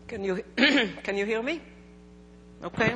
Can you, can you hear me? Okay.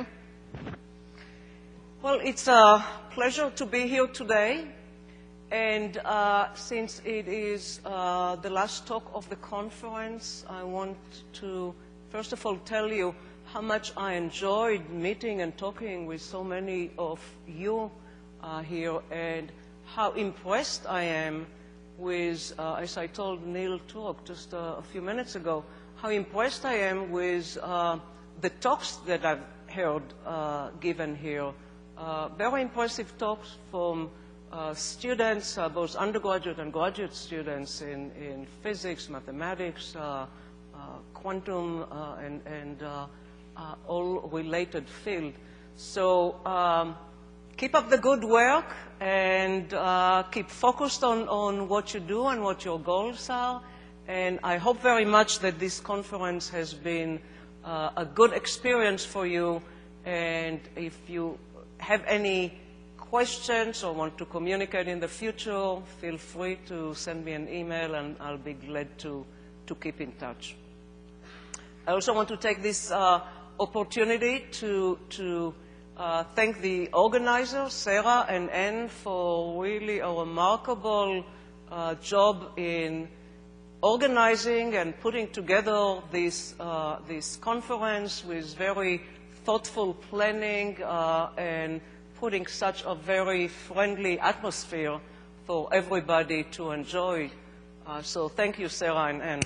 Well, it's a pleasure to be here today. And since it is the last talk of the conference, I want to, first of all, tell you how much I enjoyed meeting and talking with so many of you here, and how impressed I am with, as I told Neil Turok just a few minutes ago, how impressed I am with the talks that I've heard given here. Very impressive talks from students, both undergraduate and graduate students in physics, mathematics, quantum, and all related field. So keep up the good work and keep focused on what you do and what your goals are. And I hope very much that this conference has been a good experience for you. And if you have any questions or want to communicate in the future, feel free to send me an email and I'll be glad to keep in touch. I also want to take this opportunity to thank the organizers, Sarah and Anne, for really a remarkable job in organizing and putting together this conference with very thoughtful planning and putting such a very friendly atmosphere for everybody to enjoy. So thank you, Sarah and Anne.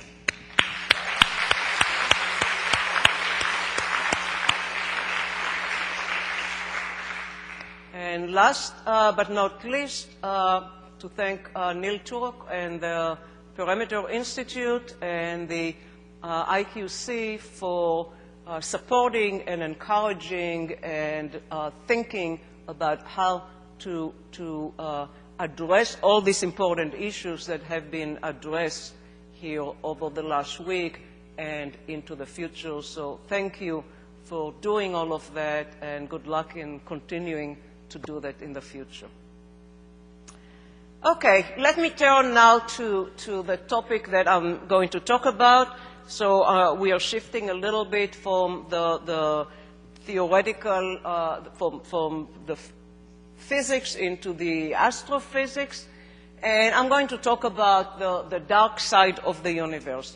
And last but not least, to thank Neil Turok and the Perimeter Institute and the IQC for supporting and encouraging and thinking about how to address all these important issues that have been addressed here over the last week and into the future. So thank you for doing all of that, and good luck in continuing to do that in the future. Okay, let me turn now to the topic that I'm going to talk about. So we are shifting a little bit from the theoretical, from the physics into the astrophysics. And I'm going to talk about the dark side of the universe.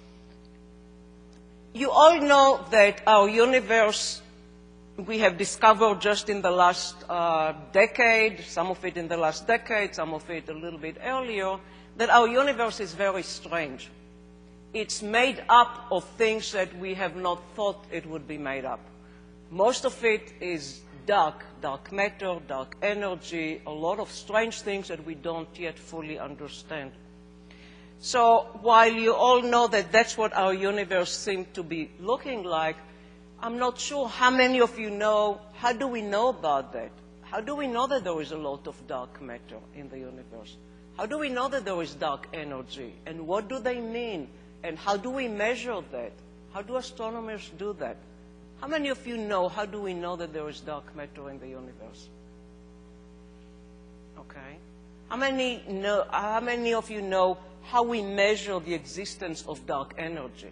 You all know that our universe, we have discovered just in the last decade, some of it in the last decade, some of it a little bit earlier, that our universe is very strange. It's made up of things that we have not thought it would be made up. Most of it is dark matter, dark energy, a lot of strange things that we don't yet fully understand. So while you all know that that's what our universe seems to be looking like, I'm not sure how many of you know, how do we know about that? How do we know that there is a lot of dark matter in the universe? How do we know that there is dark energy? And what do they mean? And how do we measure that? How do astronomers do that? How many of you know, how do we know that there is dark matter in the universe? Okay. How many of you know how we measure the existence of dark energy?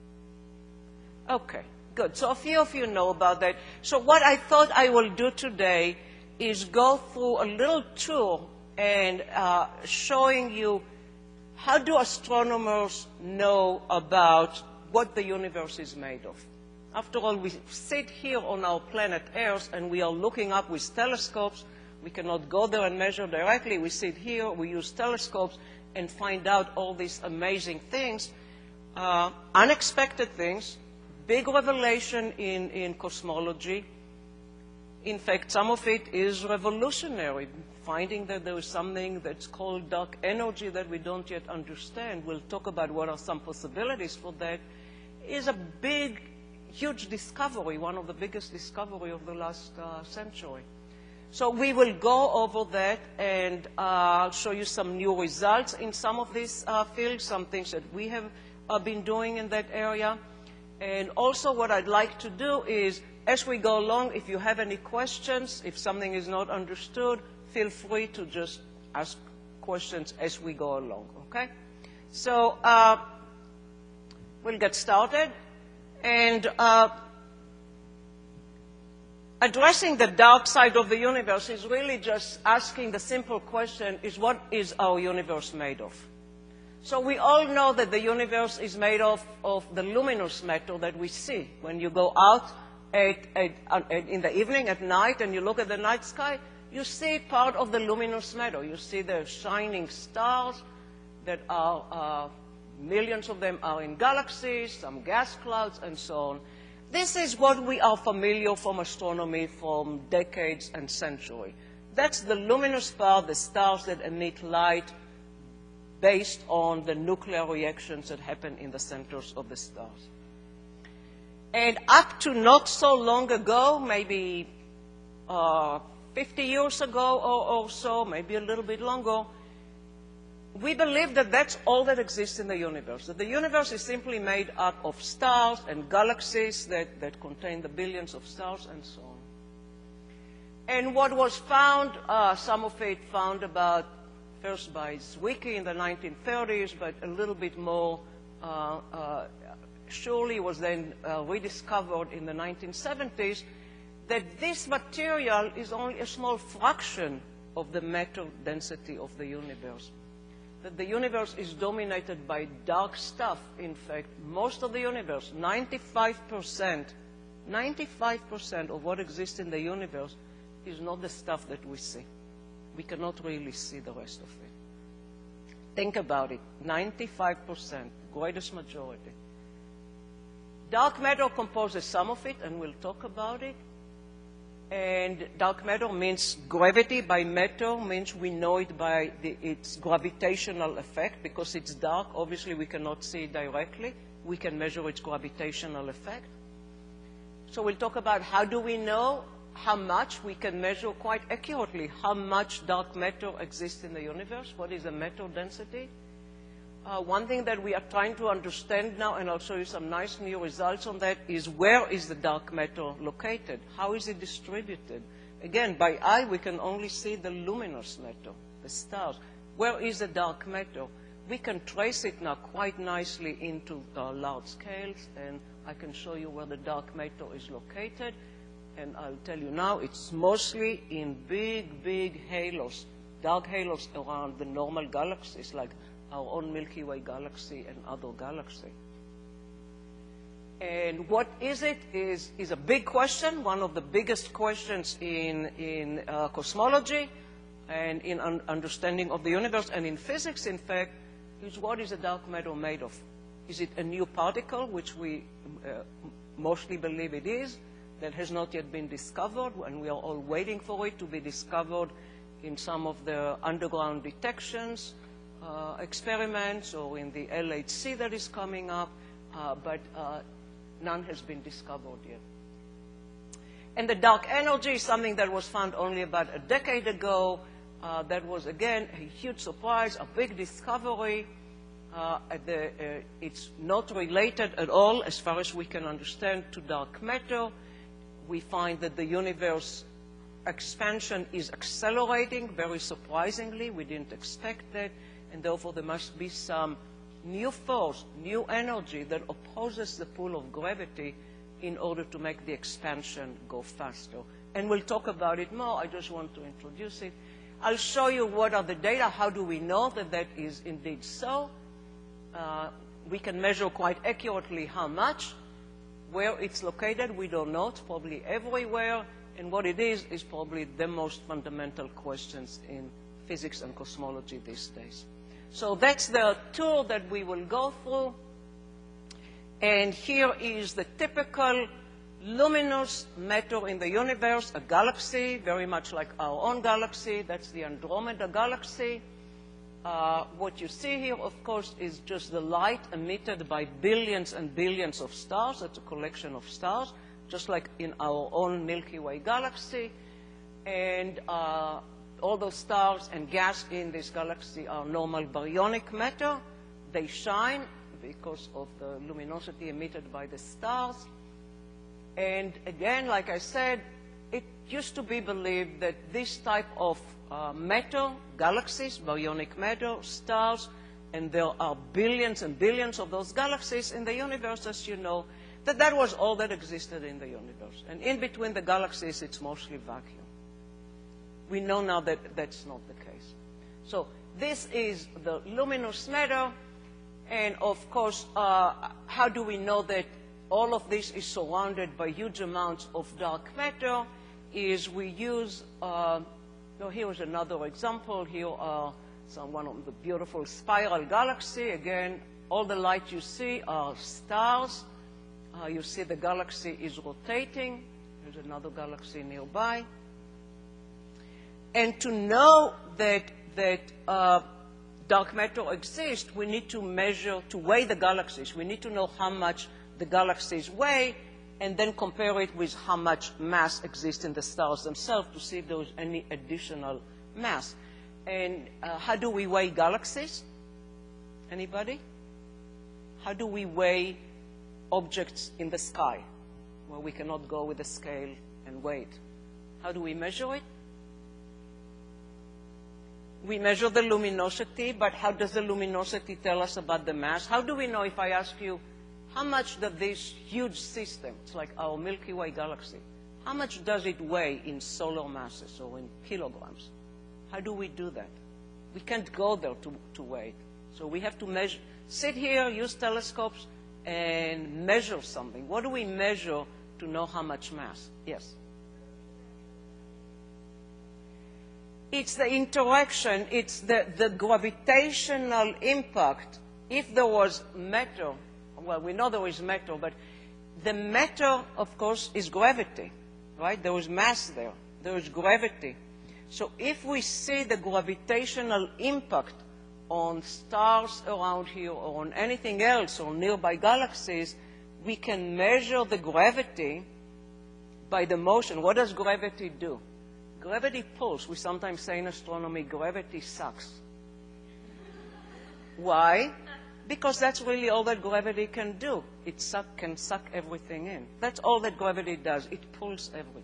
Okay. Good. So a few of you know about that. So what I thought I will do today is go through a little tour and showing you how do astronomers know about what the universe is made of. After all, we sit here on our planet Earth and we are looking up with telescopes. We cannot go there and measure directly. We sit here, we use telescopes and find out all these amazing things, unexpected things, big revelation in cosmology. In fact, some of it is revolutionary, finding that there is something that's called dark energy that we don't yet understand. We'll talk about what are some possibilities for that. Is a big, huge discovery, one of the biggest discoveries of the last century. So we will go over that and show you some new results in some of these fields, some things that we have been doing in that area. And also what I'd like to do is, as we go along, if you have any questions, if something is not understood, feel free to just ask questions as we go along, okay? So we'll get started. And addressing the dark side of the universe is really just asking the simple question, is what is our universe made of? So we all know that the universe is made of the luminous matter that we see. When you go out in the evening, at night, and you look at the night sky, you see part of the luminous matter. You see the shining stars that are, millions of them are in galaxies, some gas clouds, and so on. This is what we are familiar from astronomy from decades and centuries. That's the luminous part, the stars that emit light based on the nuclear reactions that happen in the centers of the stars. And up to not so long ago, maybe 50 years ago or so, maybe a little bit longer, we believe that that's all that exists in the universe, that the universe is simply made up of stars and galaxies that contain the billions of stars and so on. And what was found, some of it found about first by Zwicky in the 1930s, but a little bit more surely was then rediscovered in the 1970s, that this material is only a small fraction of the matter density of the universe. That the universe is dominated by dark stuff. In fact, most of the universe, 95% of what exists in the universe is not the stuff that we see. We cannot really see the rest of it. Think about it, 95%, greatest majority. Dark matter composes some of it, and we'll talk about it. And dark matter means gravity by matter, means we know it by its gravitational effect. Because it's dark, obviously we cannot see it directly. We can measure its gravitational effect. So we'll talk about how do we know how much. We can measure quite accurately how much dark matter exists in the universe. What is the matter density? One thing that we are trying to understand now, and I'll show you some nice new results on that, is where is the dark matter located? How is it distributed? Again, by eye, we can only see the luminous matter, the stars. Where is the dark matter? We can trace it now quite nicely into large scales, and I can show you where the dark matter is located. And I'll tell you now, it's mostly in big, big halos, dark halos around the normal galaxies, like our own Milky Way galaxy and other galaxies. And what is it is a big question, one of the biggest questions in cosmology and in understanding of the universe, and in physics, in fact, is what is the dark matter made of? Is it a new particle, which we mostly believe it is, that has not yet been discovered, and we are all waiting for it to be discovered in some of the underground detections experiments or in the LHC that is coming up, but none has been discovered yet. And the dark energy is something that was found only about a decade ago. That was, again, a huge surprise, a big discovery. It's not related at all, as far as we can understand, to dark matter. We find that the universe expansion is accelerating very surprisingly. We didn't expect that. And therefore, there must be some new force, new energy that opposes the pull of gravity in order to make the expansion go faster. And we'll talk about it more. I just want to introduce it. I'll show you what are the data. How do we know that that is indeed so? We can measure quite accurately how much. Where it's located, we don't know. It's probably everywhere. And what it is probably the most fundamental questions in physics and cosmology these days. So that's the tour that we will go through. And here is the typical luminous matter in the universe, a galaxy, very much like our own galaxy. That's the Andromeda galaxy. What you see here, of course, is just the light emitted by billions and billions of stars. That's a collection of stars, just like in our own Milky Way galaxy. And all those stars and gas in this galaxy are normal baryonic matter. They shine because of the luminosity emitted by the stars. And again, like I said, it used to be believed that this type of matter, galaxies, baryonic matter, stars, and there are billions and billions of those galaxies in the universe, as you know, That was all that existed in the universe. And in between the galaxies, it's mostly vacuum. We know now that that's not the case. So this is the luminous matter. And of course, how do we know that all of this is surrounded by huge amounts of dark matter? Is we use, here is another example. Here are one of the beautiful spiral galaxy. Again, all the light you see are stars. You see the galaxy is rotating. There's another galaxy nearby. And to know that dark matter exists, we need to measure, to weigh the galaxies. We need to know how much the galaxies weigh, and then compare it with how much mass exists in the stars themselves to see if there's any additional mass. And how do we weigh galaxies? Anybody? How do we weigh objects in the sky, where we cannot go with a scale and weigh it? How do we measure it? We measure the luminosity, but how does the luminosity tell us about the mass? How do we know, if I ask you, how much does this huge system, it's like our Milky Way galaxy, how much does it weigh in solar masses or in kilograms? How do we do that? We can't go there to weigh it. So we have to measure, sit here, use telescopes, and measure something. What do we measure to know how much mass? Yes? It's the interaction, it's the gravitational impact. If there was matter, well, we know there is matter, but the matter, of course, is gravity, right? There is mass there. There is gravity. So if we see the gravitational impact on stars around here or on anything else or nearby galaxies, we can measure the gravity by the motion. What does gravity do? Gravity pulls. We sometimes say in astronomy, gravity sucks. Why? Because that's really all that gravity can do. It can suck everything in. That's all that gravity does. It pulls everything.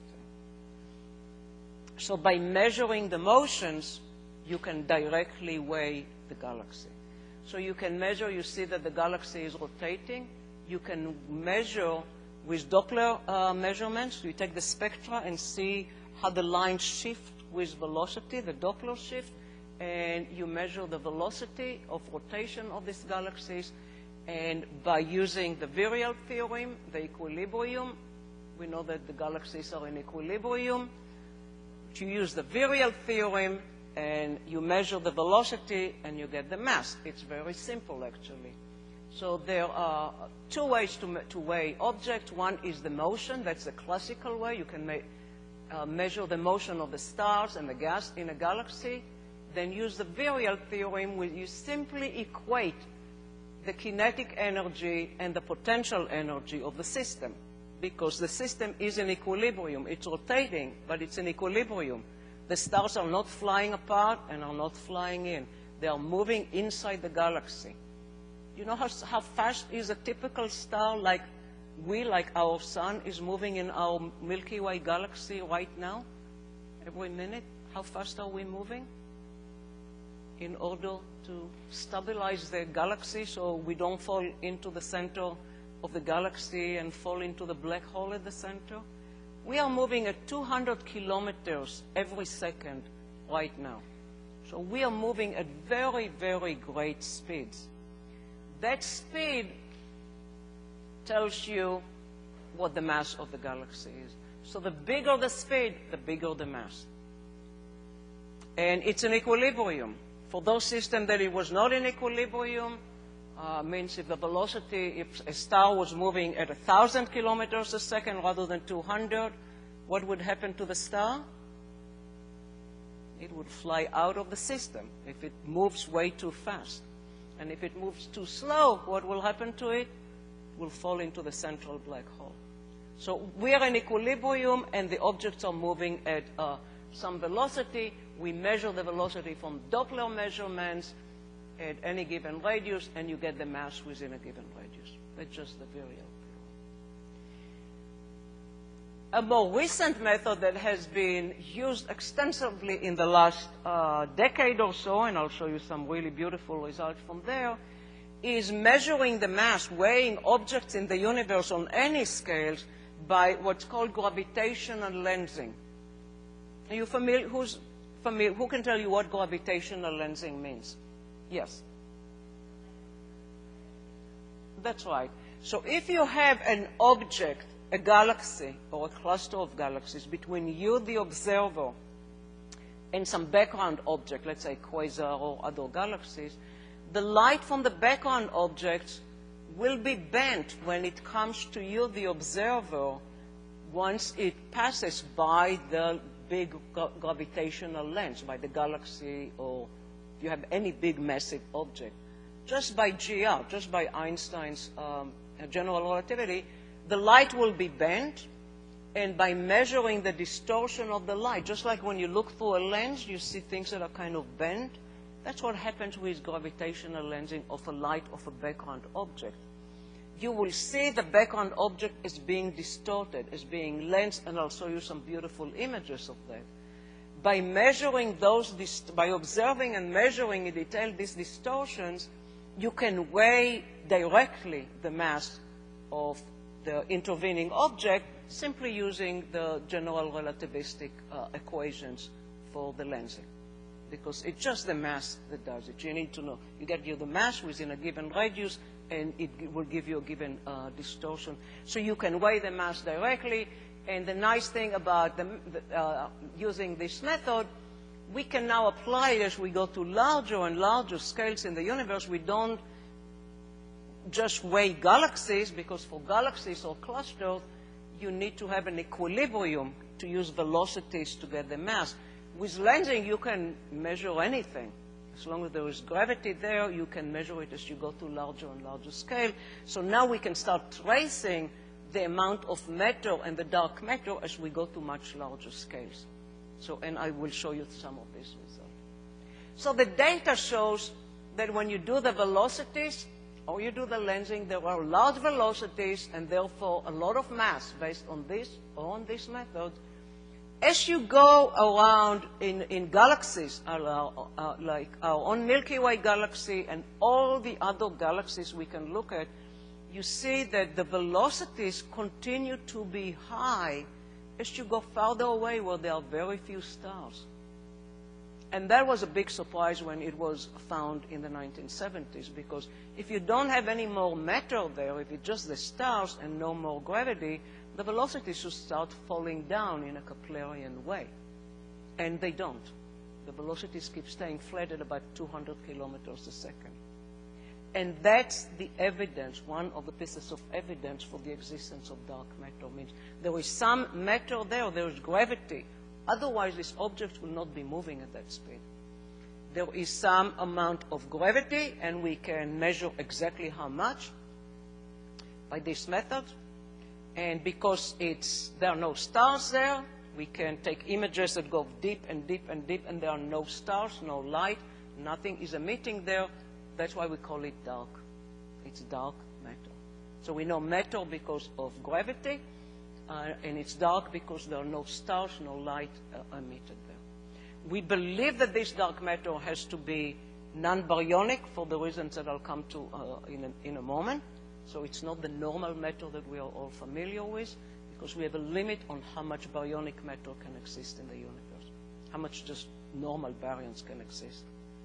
So by measuring the motions, you can directly weigh the galaxy. So you can measure, you see that the galaxy is rotating. You can measure with Doppler measurements. You take the spectra and see how the lines shift with velocity, the Doppler shift, and you measure the velocity of rotation of these galaxies. And by using the virial theorem, the equilibrium, we know that the galaxies are in equilibrium. You use the virial theorem, and you measure the velocity, and you get the mass. It's very simple, actually. So there are two ways to weigh objects. One is the motion. That's the classical way. You can measure the motion of the stars and the gas in a galaxy. Then use the virial theorem, where you simply equate the kinetic energy and the potential energy of the system, because the system is in equilibrium. It's rotating, but it's in equilibrium. The stars are not flying apart and are not flying in. They are moving inside the galaxy. You know how fast is a typical star, like our sun, is moving in our Milky Way galaxy right now? Every minute, how fast are we moving? In order to stabilize the galaxy so we don't fall into the center of the galaxy and fall into the black hole at the center. We are moving at 200 kilometers every second right now. So we are moving at very, very great speeds. That speed tells you what the mass of the galaxy is. So the bigger the speed, the bigger the mass. And it's in equilibrium. For those systems that it was not in equilibrium, means if the velocity, if a star was moving at 1,000 kilometers a second rather than 200, what would happen to the star? It would fly out of the system if it moves way too fast. And if it moves too slow, what will happen to it? It will fall into the central black hole. So we are in equilibrium, and the objects are moving at some velocity. We measure the velocity from Doppler measurements at any given radius, and you get the mass within a given radius. That's just the virial theorem. A more recent method that has been used extensively in the last decade or so, and I'll show you some really beautiful results from there, is measuring the mass, weighing objects in the universe on any scales by what's called gravitational lensing. Are you familiar? Who's familiar? Who can tell you what gravitational lensing means? Yes. That's right. So if you have an object, a galaxy or a cluster of galaxies between you, the observer, and some background object, let's say quasar or other galaxies, the light from the background objects will be bent when it comes to you, the observer, once it passes by the big gravitational lens, by the galaxy, or if you have any big massive object. Just by GR, just by Einstein's general relativity, the light will be bent, and by measuring the distortion of the light, just like when you look through a lens, you see things that are kind of bent. That's what happens with gravitational lensing of a light of a background object. You will see the background object is being distorted, is being lensed, and I'll show you some beautiful images of that. By measuring those, by observing and measuring in detail these distortions, you can weigh directly the mass of the intervening object simply using the general relativistic equations for the lensing. Because it's just the mass that does it. You need to know. You get the mass within a given radius, and it will give you a given distortion. So you can weigh the mass directly. And the nice thing about using this method, we can now apply it as we go to larger and larger scales in the universe. We don't just weigh galaxies, because for galaxies or clusters, you need to have an equilibrium to use velocities to get the mass. With lensing, you can measure anything. As long as there is gravity there, you can measure it as you go to larger and larger scale. So now we can start tracing the amount of matter and the dark matter as we go to much larger scales. So, and I will show you some of these results. So the data shows that when you do the velocities or you do the lensing, there are large velocities and therefore a lot of mass based on this or on this method. As you go around in galaxies, like our own Milky Way galaxy and all the other galaxies we can look at, you see that the velocities continue to be high as you go farther away where there are very few stars. And that was a big surprise when it was found in the 1970s, because if you don't have any more matter there, if it's just the stars and no more gravity, the velocities should start falling down in a Keplerian way. And they don't. The velocities keep staying flat at about 200 kilometers a second. And that's the evidence, one of the pieces of evidence for the existence of dark matter. Means there is some matter there, there is gravity. Otherwise, these objects will not be moving at that speed. There is some amount of gravity, and we can measure exactly how much by this method. And because there are no stars there, we can take images that go deep and deep and deep, and there are no stars, no light, nothing is emitting there. That's why we call it dark. It's dark matter. So we know matter because of gravity, and it's dark because there are no stars, no light emitted there. We believe that this dark matter has to be non-baryonic for the reasons that I'll come to in a moment. So it's not the normal matter that we are all familiar with, because we have a limit on how much baryonic matter can exist in the universe, how much just normal baryons can exist.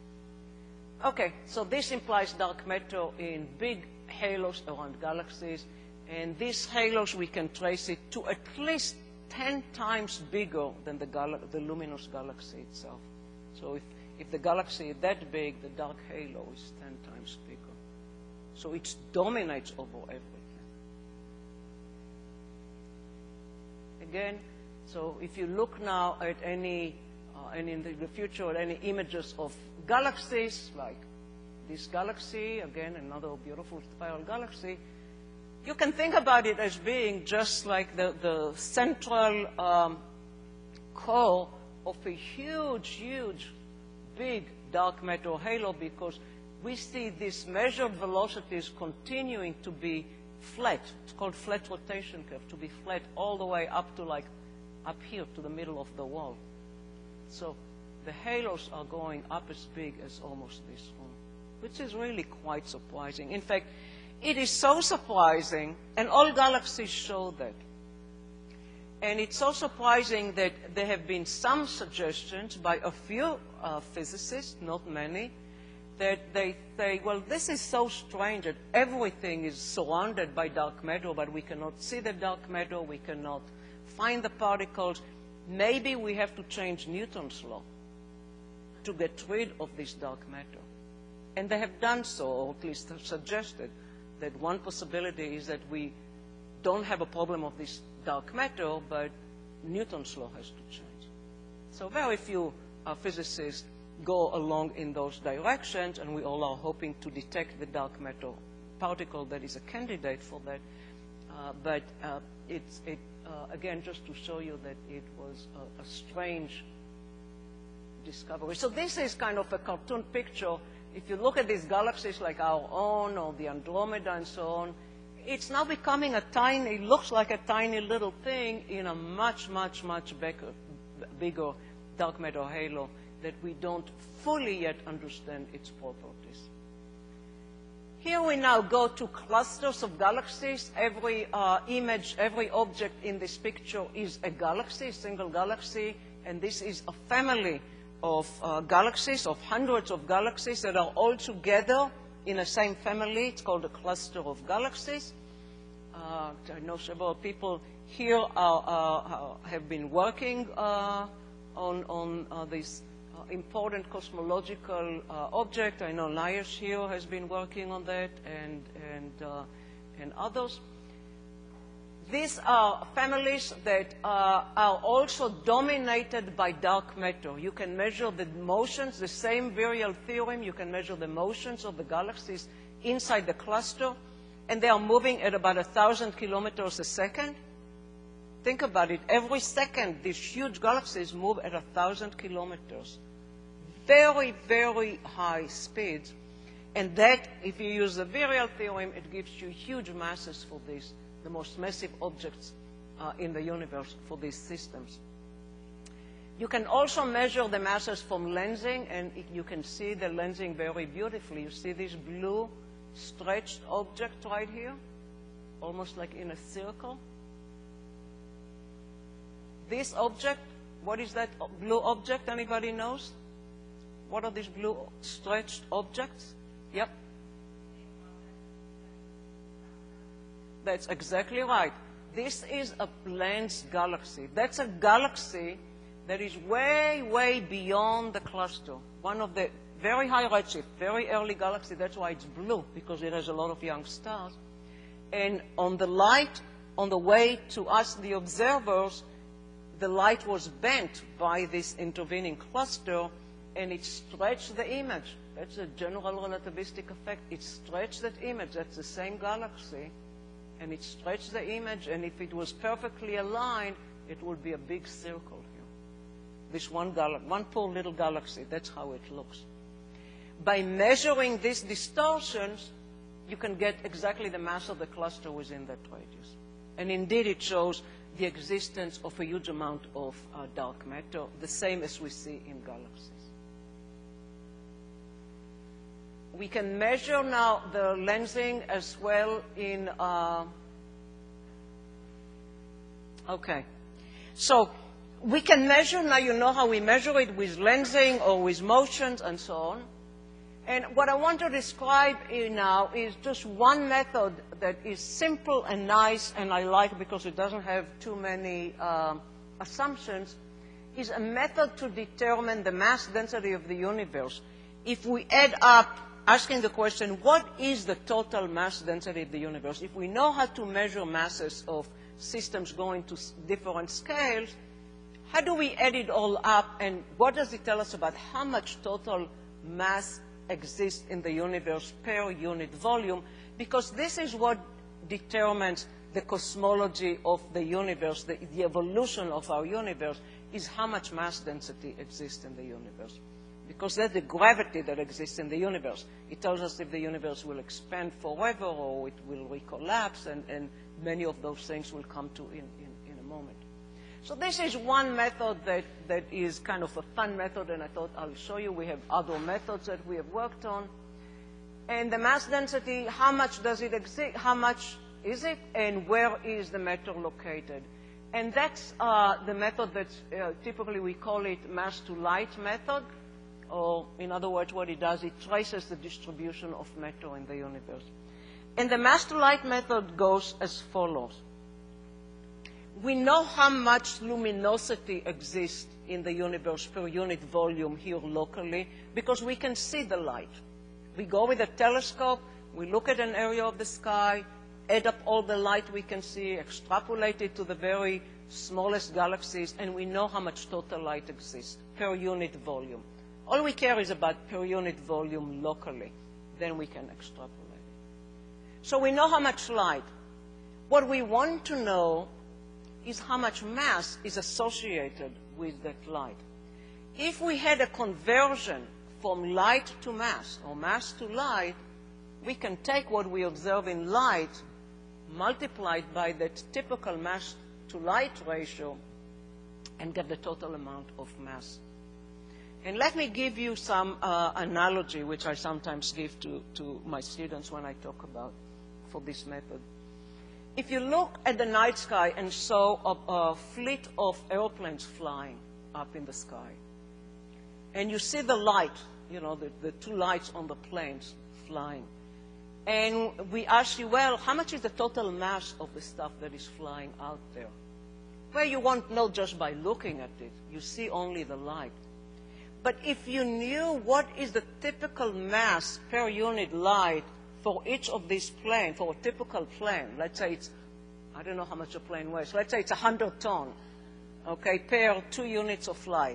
Okay, so this implies dark matter in big halos around galaxies, and these halos, we can trace it to at least 10 times bigger than the luminous galaxy itself. So if the galaxy is that big, the dark halo is 10 times bigger. So it dominates over everything. Again, so if you look now at any, and in the future, at any images of galaxies, like this galaxy, again, another beautiful spiral galaxy, you can think about it as being just like the central core of a huge, huge, big dark matter halo, because we see these measured velocities continuing to be flat. It's called flat rotation curve, to be flat all the way up to like up here to the middle of the wall. So the halos are going up as big as almost this one. which is really quite surprising. In fact, it is so surprising, and all galaxies show that. And it's so surprising that there have been some suggestions by a few physicists, not many, that they say, well, this is so strange that everything is surrounded by dark matter, but we cannot see the dark matter, we cannot find the particles. Maybe we have to change Newton's law to get rid of this dark matter. And they have done so, or at least have suggested that one possibility is that we don't have a problem of this dark matter, but Newton's law has to change. So very few physicists go along in those directions, and we all are hoping to detect the dark matter particle that is a candidate for that. But again, just to show you that it was a strange discovery. So this is kind of a cartoon picture. If you look at these galaxies like our own or the Andromeda and so on, it's now becoming a tiny, looks like a tiny little thing in a much, much, much bigger dark matter halo that we don't fully yet understand its properties. Here we now go to clusters of galaxies. Every image, every object in this picture is a galaxy, a single galaxy, and this is a family of galaxies, of hundreds of galaxies that are all together in the same family. It's called a cluster of galaxies. I know several people here have been working on this important cosmological object. I know Laius here has been working on that, and others. These are families that are also dominated by dark matter. You can measure the motions, the same virial theorem, you can measure the motions of the galaxies inside the cluster, and they are moving at about 1,000 kilometers a second. Think about it. Every second, these huge galaxies move at 1,000 kilometers. Very, very high speeds. And that, if you use the virial theorem, it gives you huge masses for these, the most massive objects in the universe for these systems. You can also measure the masses from lensing, and you can see the lensing very beautifully. You see this blue stretched object right here, almost like in a circle. This object, what is that blue object? Anybody knows? What are these blue stretched objects? Yep. That's exactly right. This is a Lens galaxy. That's a galaxy that is way, way beyond the cluster. One of the very high redshift, very early galaxy. That's why it's blue, because it has a lot of young stars. And on the light, on the way to us, the observers, the light was bent by this intervening cluster, and it stretched the image. That's a general relativistic effect. It stretched that image. That's the same galaxy. And it stretched the image, and if it was perfectly aligned, it would be a big circle here. This one poor little galaxy, that's how it looks. By measuring these distortions, you can get exactly the mass of the cluster within that radius. And indeed, it shows the existence of a huge amount of dark matter, the same as we see in galaxies. We can measure now the lensing as well in, okay. So we can measure, now you know how we measure it with lensing or with motions and so on. And what I want to describe now is just one method that is simple and nice, and I like because it doesn't have too many assumptions, is a method to determine the mass density of the universe. If we add up, asking the question, what is the total mass density of the universe? If we know how to measure masses of systems going to different scales, how do we add it all up, and what does it tell us about how much total mass exists in the universe per unit volume? Because this is what determines the cosmology of the universe, the evolution of our universe, is how much mass density exists in the universe. Because that's the gravity that exists in the universe. It tells us if the universe will expand forever or it will recollapse, and many of those things will come to in a moment. So this is one method that is kind of a fun method, and I thought I'll show you. We have other methods that we have worked on. And the mass density, how much does it exist, how much is it, and where is the matter located? And that's the method that typically we call it mass to light method, or in other words, what it does, it traces the distribution of matter in the universe. And the mass to light method goes as follows. We know how much luminosity exists in the universe per unit volume here locally because we can see the light. We go with a telescope, we look at an area of the sky, add up all the light we can see, extrapolate it to the very smallest galaxies, and we know how much total light exists per unit volume. All we care is about per unit volume locally. Then we can extrapolate it. So we know how much light. What we want to know is how much mass is associated with that light. If we had a conversion from light to mass, or mass to light, we can take what we observe in light, multiplied by that typical mass to light ratio, and get the total amount of mass. And let me give you some analogy, which I sometimes give to my students when I talk about for this method. If you look at the night sky and saw a fleet of airplanes flying up in the sky, and you see the light, you know, the two lights on the planes flying, and we ask you, well, how much is the total mass of the stuff that is flying out there? Well, you won't know just by looking at it. You see only the light. But if you knew what is the typical mass per unit light for each of these planes, for a typical plane, let's say it's, I don't know how much a plane weighs, let's say it's 100 tons, okay, per 2 units of light.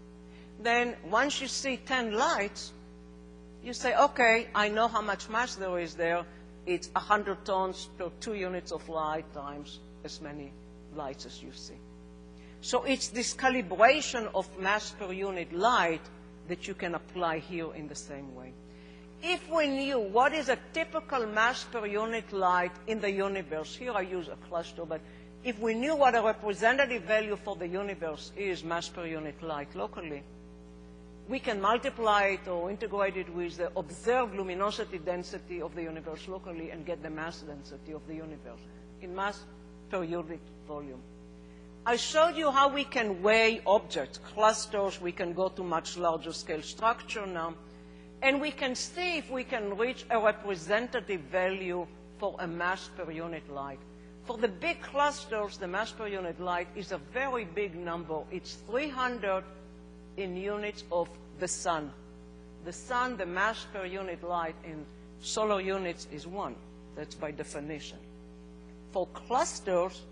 Then once you see 10 lights, you say, okay, I know how much mass there is there. It's 100 tons per 2 units of light times as many lights as you see. So it's this calibration of mass per unit light that you can apply here in the same way. If we knew what is a typical mass per unit light in the universe, here I use a cluster, but if we knew what a representative value for the universe is, mass per unit light locally, we can multiply it or integrate it with the observed luminosity density of the universe locally and get the mass density of the universe in mass per unit volume. I showed you how we can weigh objects, clusters. We can go to much larger scale structure now. And we can see if we can reach a representative value for a mass per unit light. For the big clusters, the mass per unit light is a very big number. It's 300 in units of the sun. The sun, the mass per unit light in solar units is 1. That's by definition. For clusters,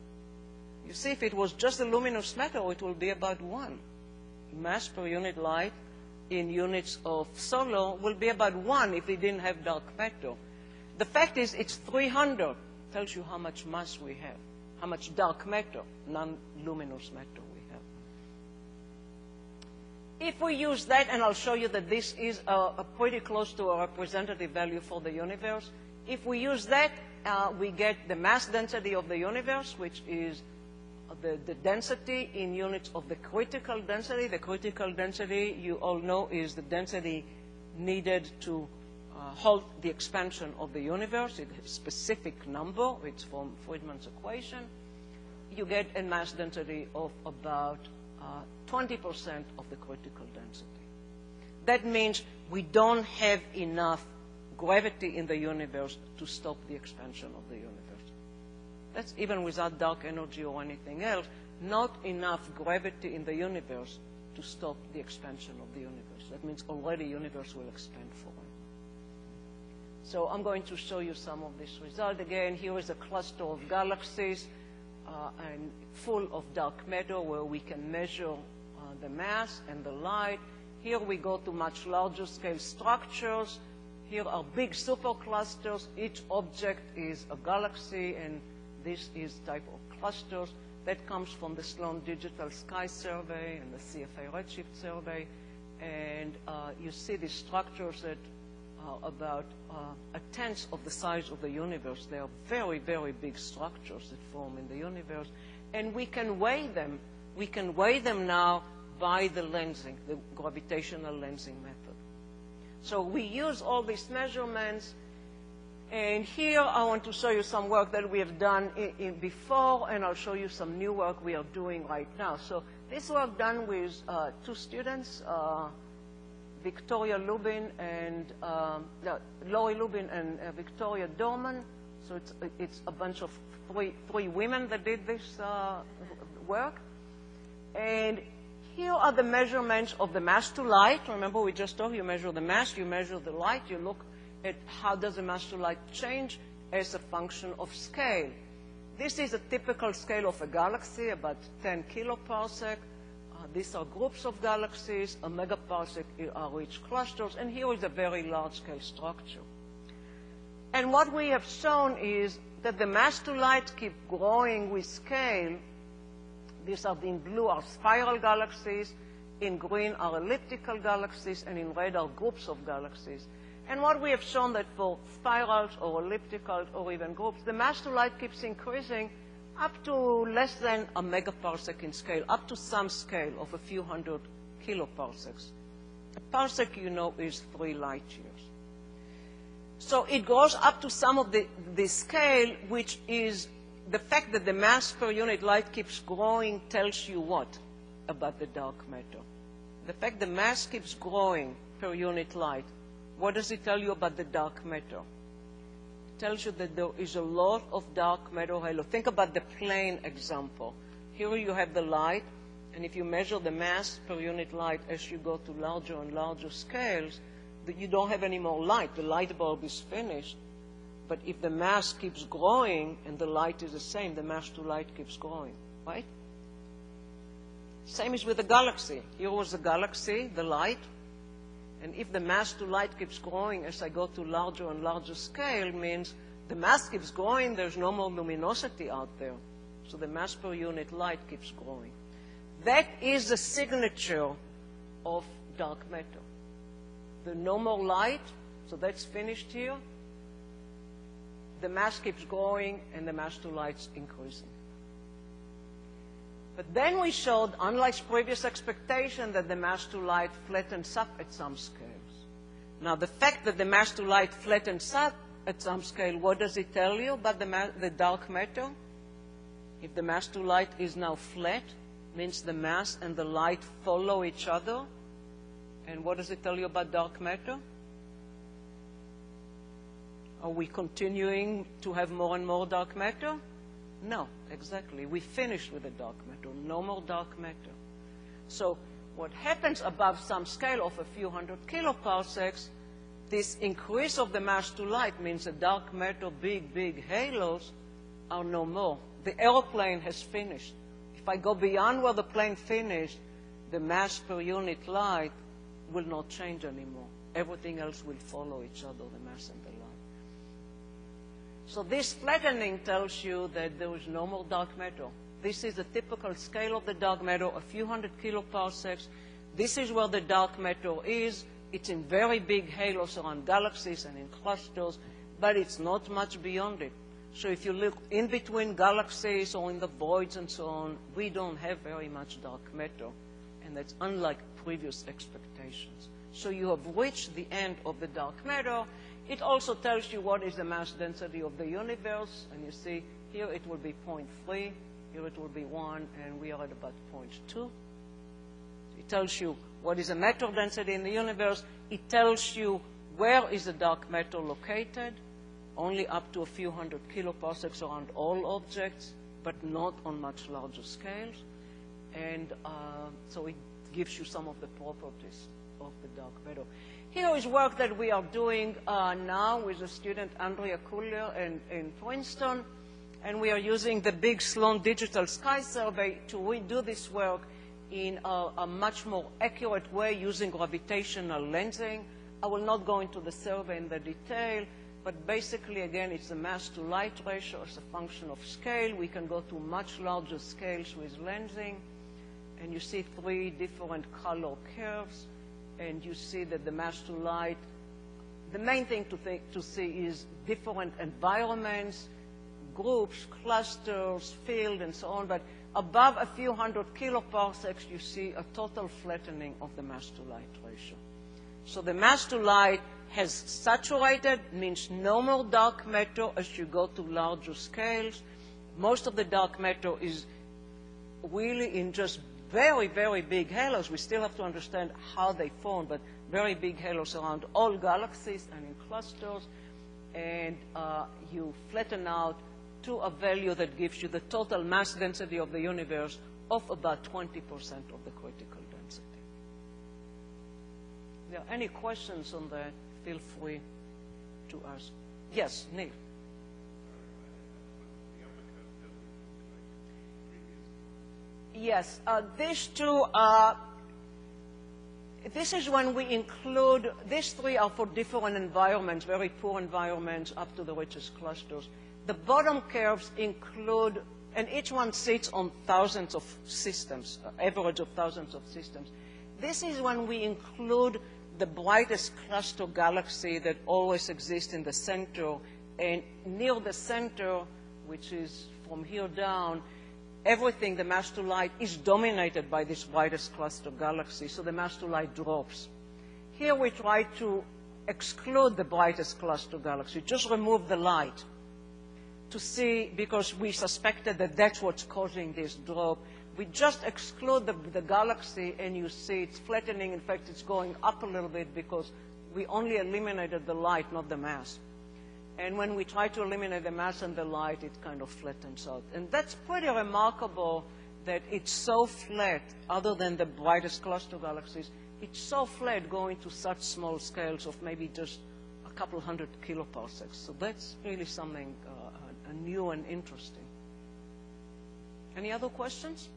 you see, if it was just a luminous matter, it will be about 1. Mass per unit light in units of solar will be about 1 if it didn't have dark matter. The fact is, it's 300. Tells you how much mass we have, how much dark matter, non-luminous matter we have. If we use that, and I'll show you that this is pretty close to a representative value for the universe, if we use that, we get the mass density of the universe, which is the density in units of the critical density. The critical density, you all know, is the density needed to hold the expansion of the universe. It's a specific number. It's from Friedman's equation. You get a mass density of about 20% of the critical density. That means we don't have enough gravity in the universe to stop the expansion of the universe. That's even without dark energy or anything else, not enough gravity in the universe to stop the expansion of the universe. That means already the universe will expand forever. So I'm going to show you some of this result. Again, here is a cluster of galaxies and full of dark matter where we can measure the mass and the light. Here we go to much larger scale structures. Here are big superclusters. Each object is a galaxy, and this is type of clusters. That comes from the Sloan Digital Sky Survey and the CFA Redshift Survey. And you see these structures that are about a tenth of the size of the universe. They are very, very big structures that form in the universe. And we can weigh them. We can weigh them now by the lensing, the gravitational lensing method. So we use all these measurements. And here I want to show you some work that we have done before, and I'll show you some new work we are doing right now. So this work done with two students, Victoria Lubin and Lori Lubin and Victoria Dorman. So it's a bunch of three women that did this work. And here are the measurements of the mass to light. Remember, we just talked, you measure the mass, you measure the light, you look at how does the mass to light change as a function of scale. This is a typical scale of a galaxy, about 10 kiloparsec. These are groups of galaxies. A megaparsec are each clusters. And here is a very large-scale structure. And what we have shown is that the mass to light keep growing with scale. These are, in blue are spiral galaxies, in green are elliptical galaxies, and in red are groups of galaxies. And what we have shown that for spirals or ellipticals or even groups, the mass to light keeps increasing up to less than a megaparsec in scale, up to some scale of a few hundred kiloparsecs. A parsec, you know, is 3 light years. So it goes up to some of the scale, which is the fact that the mass per unit light keeps growing tells you what about the dark matter? The fact the mass keeps growing per unit light, what does it tell you about the dark matter? It tells you that there is a lot of dark matter halo. Think about the plane example. Here you have the light, and if you measure the mass per unit light as you go to larger and larger scales, you don't have any more light. The light bulb is finished. But if the mass keeps growing and the light is the same, the mass to light keeps growing, right? Same is with the galaxy. Here was the galaxy, the light. And if the mass to light keeps growing as I go to larger and larger scale, means the mass keeps growing, there's no more luminosity out there. So the mass per unit light keeps growing. That is the signature of dark matter. There's no more light, so that's finished here. The mass keeps growing and the mass to light's increasing. But then we showed, unlike previous expectation, that the mass to light flattens up at some scales. Now, the fact that the mass to light flattens up at some scale, what does it tell you about the dark matter? If the mass to light is now flat, means the mass and the light follow each other. And what does it tell you about dark matter? Are we continuing to have more and more dark matter? No, exactly. We finished with the dark matter. No more dark matter. So what happens above some scale of a few hundred kiloparsecs, this increase of the mass to light means the dark matter, big halos, are no more. The airplane has finished. If I go beyond where the plane finished, the mass per unit light will not change anymore. Everything else will follow each other, the mass and the light. So this flattening tells you that there is no more dark matter. This is a typical scale of the dark matter, a few hundred kiloparsecs. This is where the dark matter is. It's in very big halos around galaxies and in clusters, but it's not much beyond it. So if you look in between galaxies or in the voids and so on, we don't have very much dark matter, and that's unlike previous expectations. So you have reached the end of the dark matter. It also tells you what is the mass density of the universe, and you see here it will be 0.3, here it will be 1, and we are at about 0.2. It tells you what is the matter density in the universe. It tells you where is the dark matter located, only up to a few hundred kiloparsecs around all objects, but not on much larger scales. And so it gives you some of the properties of the dark matter. Here is work that we are doing now with a student, Andrea Collier, in Princeton. And we are using the big Sloan Digital Sky Survey to redo this work in a much more accurate way using gravitational lensing. I will not go into the survey in the detail, but basically, again, it's the mass to light ratio as a function of scale. We can go to much larger scales with lensing. And you see 3 different color curves. And you see that the mass to light, the main thing to see is different environments, groups, clusters, field, and so on. But above a few hundred kiloparsecs, you see a total flattening of the mass to light ratio. So the mass to light has saturated, means no more dark matter as you go to larger scales. Most of the dark matter is really in just very, very big halos. We still have to understand how they form, but very big halos around all galaxies and in clusters. And you flatten out to a value that gives you the total mass density of the universe of about 20% of the critical density. If there are any questions on that, feel free to ask. Yes, Neil. Yes, these two this is when we include, these three are for different environments, very poor environments up to the richest clusters. The bottom curves include, and each one sits on thousands of systems, average of thousands of systems. This is when we include the brightest cluster galaxy that always exists in the center, and near the center, which is from here down, everything, the mass to light, is dominated by this brightest cluster galaxy, so the mass to light drops. Here we try to exclude the brightest cluster galaxy, just remove the light to see, because we suspected that that's what's causing this drop. We just exclude the galaxy and you see it's flattening. In fact, it's going up a little bit because we only eliminated the light, not the mass. And when we try to eliminate the mass and the light, it kind of flattens out. And that's pretty remarkable that it's so flat, other than the brightest cluster galaxies, it's so flat going to such small scales of maybe just a couple hundred kiloparsecs. So that's really something new and interesting. Any other questions?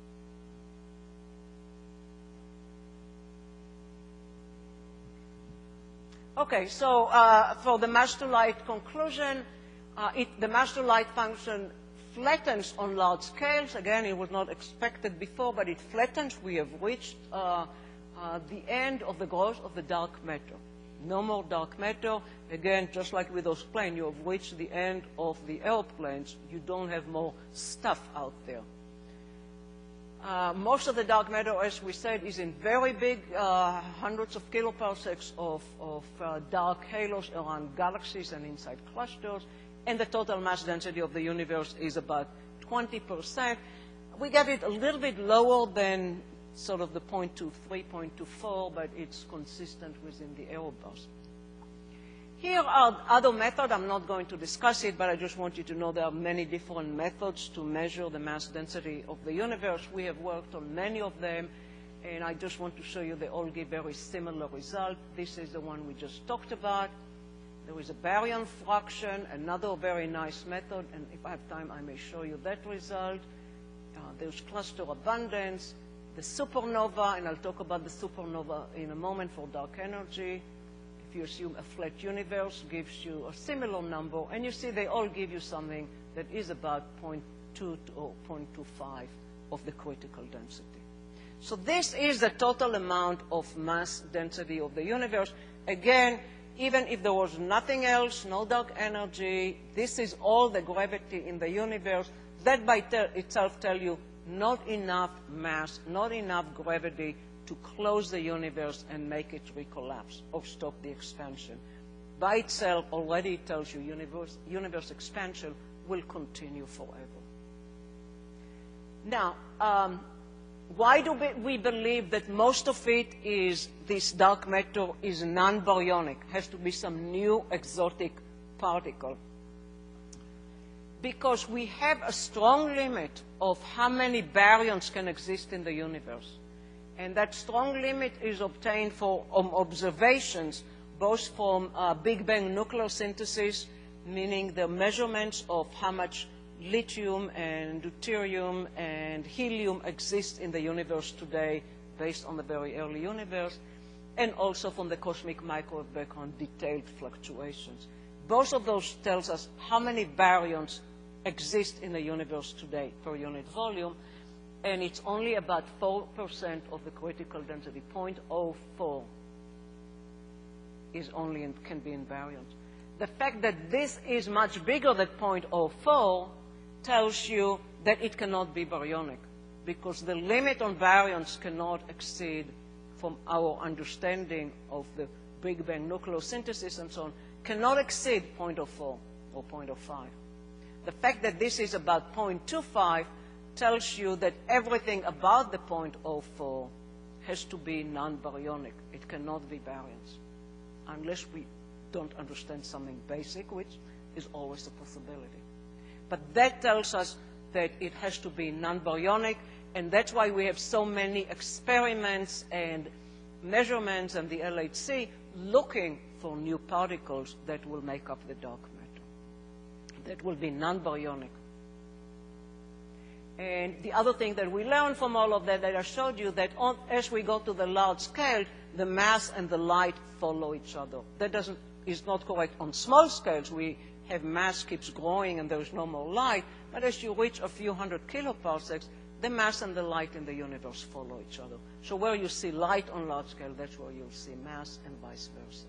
Okay, so for the mass to light conclusion, the mass to light function flattens on large scales. Again, it was not expected before, but it flattens. We have reached the end of the growth of the dark matter. No more dark matter. Again, just like with those planes, you have reached the end of the airplanes. You don't have more stuff out there. Most of the dark matter, as we said, is in very big, hundreds of kiloparsecs of dark halos around galaxies and inside clusters, and the total mass density of the universe is about 20%. We get it a little bit lower than sort of the 0.23, 0.24, but it's consistent within the error bars. Here are other methods. I'm not going to discuss it, but I just want you to know there are many different methods to measure the mass density of the universe. We have worked on many of them, and I just want to show you they all give very similar results. This is the one we just talked about. There is a baryon fraction, another very nice method, and if I have time, I may show you that result. There's cluster abundance, the supernova, and I'll talk about the supernova in a moment for dark energy. If you assume a flat universe, gives you a similar number, and you see they all give you something that is about 0.2 or 0.25 of the critical density. So this is the total amount of mass density of the universe. Again, even if there was nothing else, no dark energy, this is all the gravity in the universe. That by itself tells you not enough mass, not enough gravity to close the universe and make it recollapse or stop the expansion. By itself already tells you universe expansion will continue forever. Now, why do we believe that most of it is, this dark matter is non-baryonic, has to be some new exotic particle? Because we have a strong limit of how many baryons can exist in the universe. And that strong limit is obtained from observations, both from Big Bang nuclear synthesis, meaning the measurements of how much lithium and deuterium and helium exist in the universe today based on the very early universe, and also from the cosmic microwave background detailed fluctuations. Both of those tells us how many baryons exist in the universe today per unit volume, and it's only about 4% of the critical density. 0.04 is only can be in baryons. The fact that this is much bigger than 0.04 tells you that it cannot be baryonic, because the limit on baryons cannot exceed from our understanding of the Big Bang nucleosynthesis and so on, cannot exceed 0.04 or 0.05. The fact that this is about 0.25 tells you that everything about the 0.04 has to be non-baryonic. It cannot be baryons, unless we don't understand something basic, which is always a possibility. But that tells us that it has to be non-baryonic, and that's why we have so many experiments and measurements and the LHC looking for new particles that will make up the dark matter, that will be non-baryonic. And the other thing that we learned from all of that I showed you, that as we go to the large scale, the mass and the light follow each other. That is not correct on small scales. We have mass keeps growing and there is no more light. But as you reach a few hundred kiloparsecs, the mass and the light in the universe follow each other. So where you see light on large scale, that's where you'll see mass, and vice versa.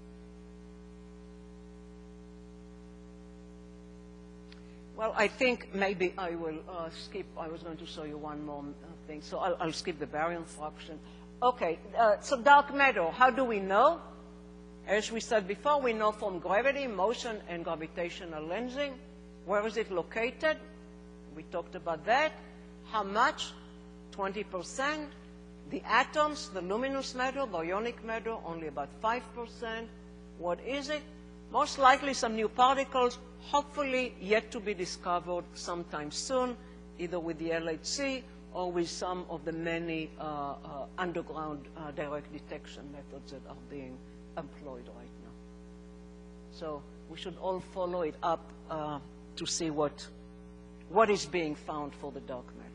Well, I think maybe I will skip. I was going to show you one more thing, so I'll skip the baryon fraction. Okay, so dark matter, how do we know? As we said before, we know from gravity, motion, and gravitational lensing. Where is it located? We talked about that. How much? 20%. The atoms, the luminous matter, baryonic matter, only about 5%. What is it? Most likely some new particles, hopefully yet to be discovered sometime soon, either with the LHC or with some of the many underground direct detection methods that are being employed right now. So we should all follow it up to see what is being found for the dark matter.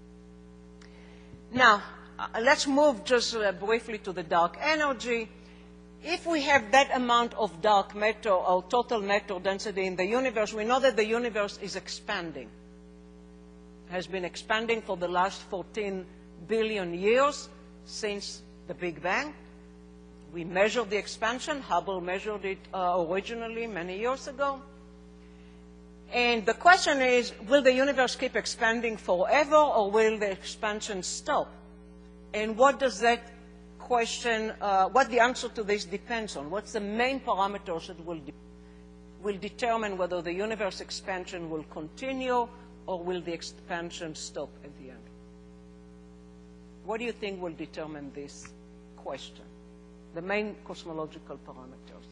Now, let's move just briefly to the dark energy. If we have that amount of dark matter or total matter density in the universe, we know that the universe is expanding. It has been expanding for the last 14 billion years since the Big Bang. We measured the expansion. Hubble measured it originally many years ago. And the question is, will the universe keep expanding forever, or will the expansion stop? And what does that question, what the answer to this depends on? What's the main parameters that will determine whether the universe expansion will continue or will the expansion stop at the end? What do you think will determine this question? The main cosmological parameters.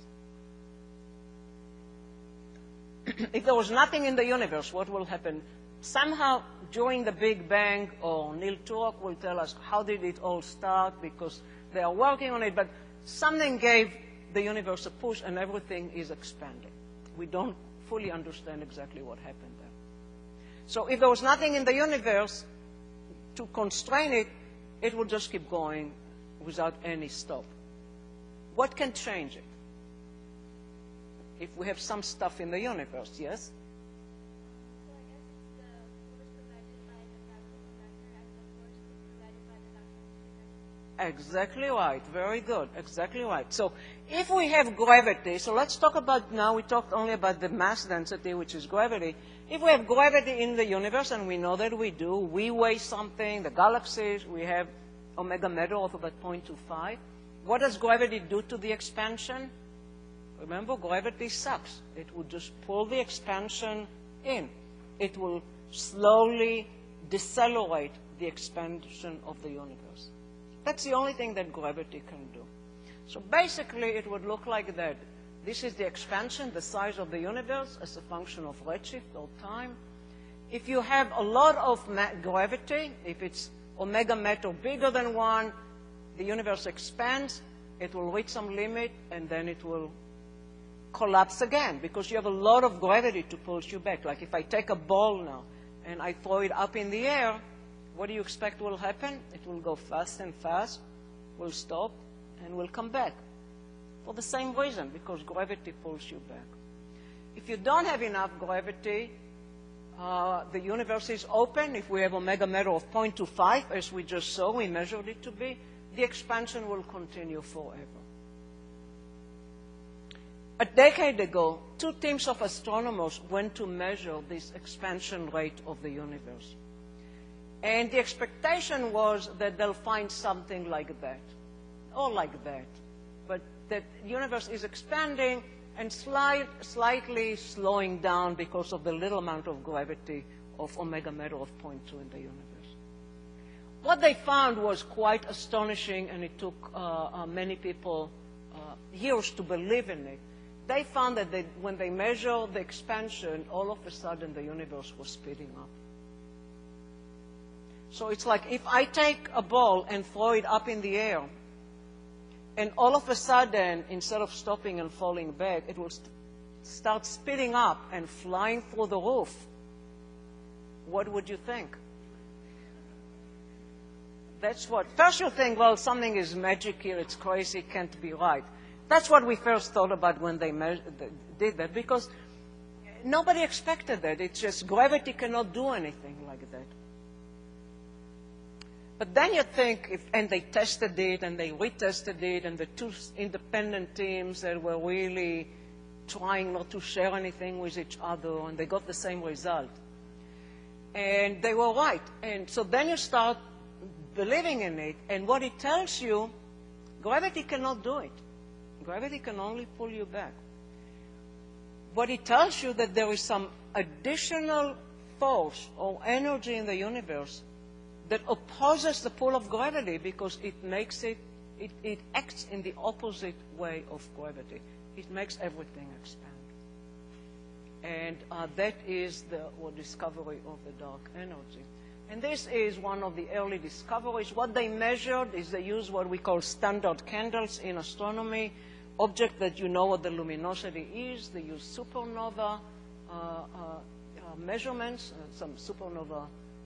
If there was nothing in the universe, what will happen? Somehow, during the Big Bang, or Neil Turok will tell us how did it all start, because they are working on it, but something gave the universe a push and everything is expanding. We don't fully understand exactly what happened there. So if there was nothing in the universe to constrain it, it would just keep going without any stop. What can change it? If we have some stuff in the universe, yes? So I guess it's the force provided by the particle matter and the force provided by the electron. Exactly right. Very good. Exactly right. So if we have gravity, so let's talk about now, we talked only about the mass density, which is gravity. If we have gravity in the universe, and we know that we do, we weigh something, the galaxies, we have omega matter of about 0.25. What does gravity do to the expansion? Remember, gravity sucks. It will just pull the expansion in. It will slowly decelerate the expansion of the universe. That's the only thing that gravity can do. So basically, it would look like that. This is the expansion, the size of the universe as a function of redshift or time. If you have a lot of gravity, if it's omega matter bigger than 1, the universe expands, it will reach some limit, and then it will collapse again, because you have a lot of gravity to pull you back. Like if I take a ball now and I throw it up in the air, what do you expect will happen? It will go fast and fast, will stop, and will come back. For the same reason, because gravity pulls you back. If you don't have enough gravity, the universe is open. If we have omega matter of 0.25, as we just saw, we measured it to be, the expansion will continue forever. A decade ago, 2 teams of astronomers went to measure this expansion rate of the universe. And the expectation was that they'll find something like that. all like that. But the universe is expanding and slightly slowing down because of the little amount of gravity of omega matter of 0.2 in the universe. What they found was quite astonishing, and it took many people years to believe in it. They found that when they measured the expansion, all of a sudden the universe was speeding up. So it's like if I take a ball and throw it up in the air, and all of a sudden, instead of stopping and falling back, it will start speeding up and flying through the roof. What would you think? That's what, first you think, well, something is magic here, it's crazy, it can't be right. That's what we first thought about when they did that, because nobody expected that. It's just gravity cannot do anything like that. But then you think, and they tested it, and they retested it, and the two independent teams that were really trying not to share anything with each other, and they got the same result. And they were right. And so then you start believing in it, and what it tells you, gravity cannot do it. Gravity can only pull you back. What it tells you that there is some additional force or energy in the universe that opposes the pull of gravity because it acts in the opposite way of gravity. It makes everything expand. And that is the discovery of the dark energy. And this is one of the early discoveries. What they measured is they used what we call standard candles in astronomy, object that you know what the luminosity is. They use supernova measurements, some supernova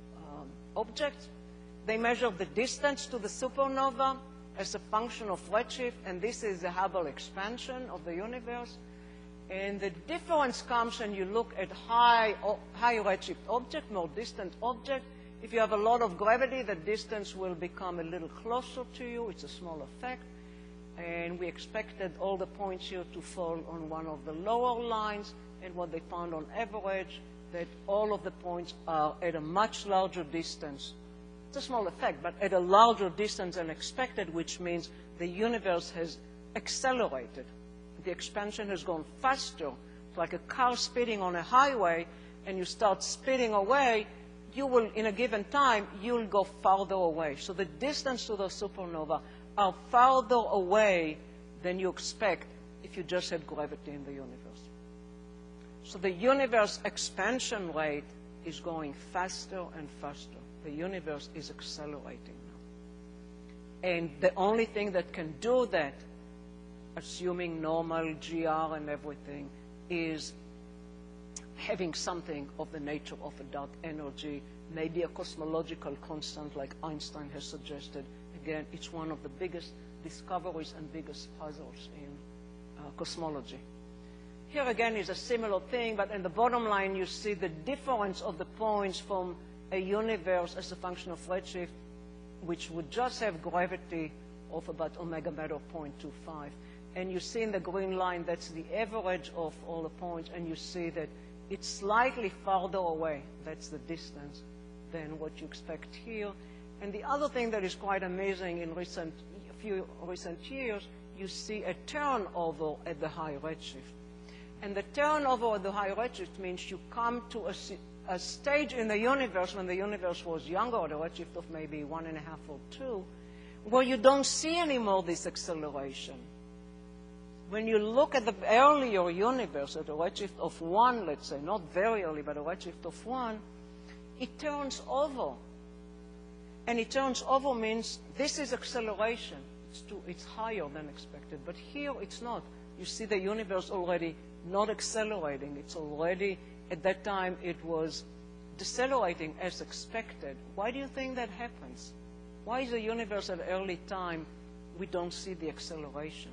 objects. They measure the distance to the supernova as a function of redshift, and this is the Hubble expansion of the universe. And the difference comes when you look at high redshift object, more distant object. If you have a lot of gravity, the distance will become a little closer to you. It's a small effect. And we expected all the points here to fall on one of the lower lines. And what they found on average, that all of the points are at a much larger distance. It's a small effect, but at a larger distance than expected, which means the universe has accelerated. The expansion has gone faster. It's like a car speeding on a highway, and you start speeding away, you will, in a given time, you'll go farther away. So the distance to the supernova are farther away than you expect if you just had gravity in the universe. So the universe expansion rate is going faster and faster. The universe is accelerating now. And the only thing that can do that, assuming normal GR and everything, is having something of the nature of a dark energy, maybe a cosmological constant like Einstein has suggested. Again, it's one of the biggest discoveries and biggest puzzles in cosmology. Here again is a similar thing, but in the bottom line you see the difference of the points from a universe as a function of redshift, which would just have gravity of about omega matter 0.25. And you see in the green line that's the average of all the points, and you see that it's slightly farther away, that's the distance, than what you expect here. And the other thing that is quite amazing in few recent years, you see a turnover at the high redshift. And the turnover at the high redshift means you come to a stage in the universe when the universe was younger, at a redshift of maybe 1.5 or 2, where you don't see anymore this acceleration. When you look at the earlier universe at a redshift of 1, let's say, not very early, but a redshift of 1, it turns over. And it turns over means this is acceleration. It's higher than expected. But here it's not. You see the universe already not accelerating. It's already, at that time, it was decelerating as expected. Why do you think that happens? Why is the universe at an early time, we don't see the acceleration?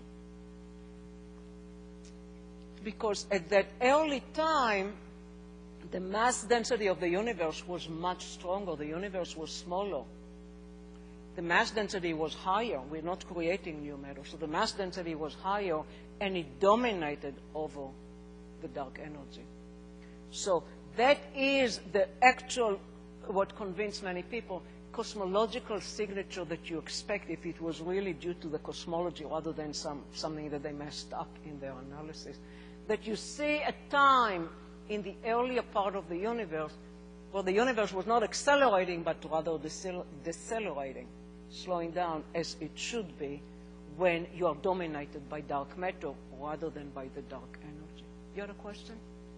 Because at that early time, the mass density of the universe was much stronger. The universe was smaller. The mass density was higher. We're not creating new matter. So the mass density was higher, and it dominated over the dark energy. So that is the actual, what convinced many people, cosmological signature that you expect if it was really due to the cosmology rather than something that they messed up in their analysis. That you see a time in the earlier part of the universe where the universe was not accelerating but rather decelerating, slowing down as it should be when you are dominated by dark matter rather than by the dark energy. You had a question?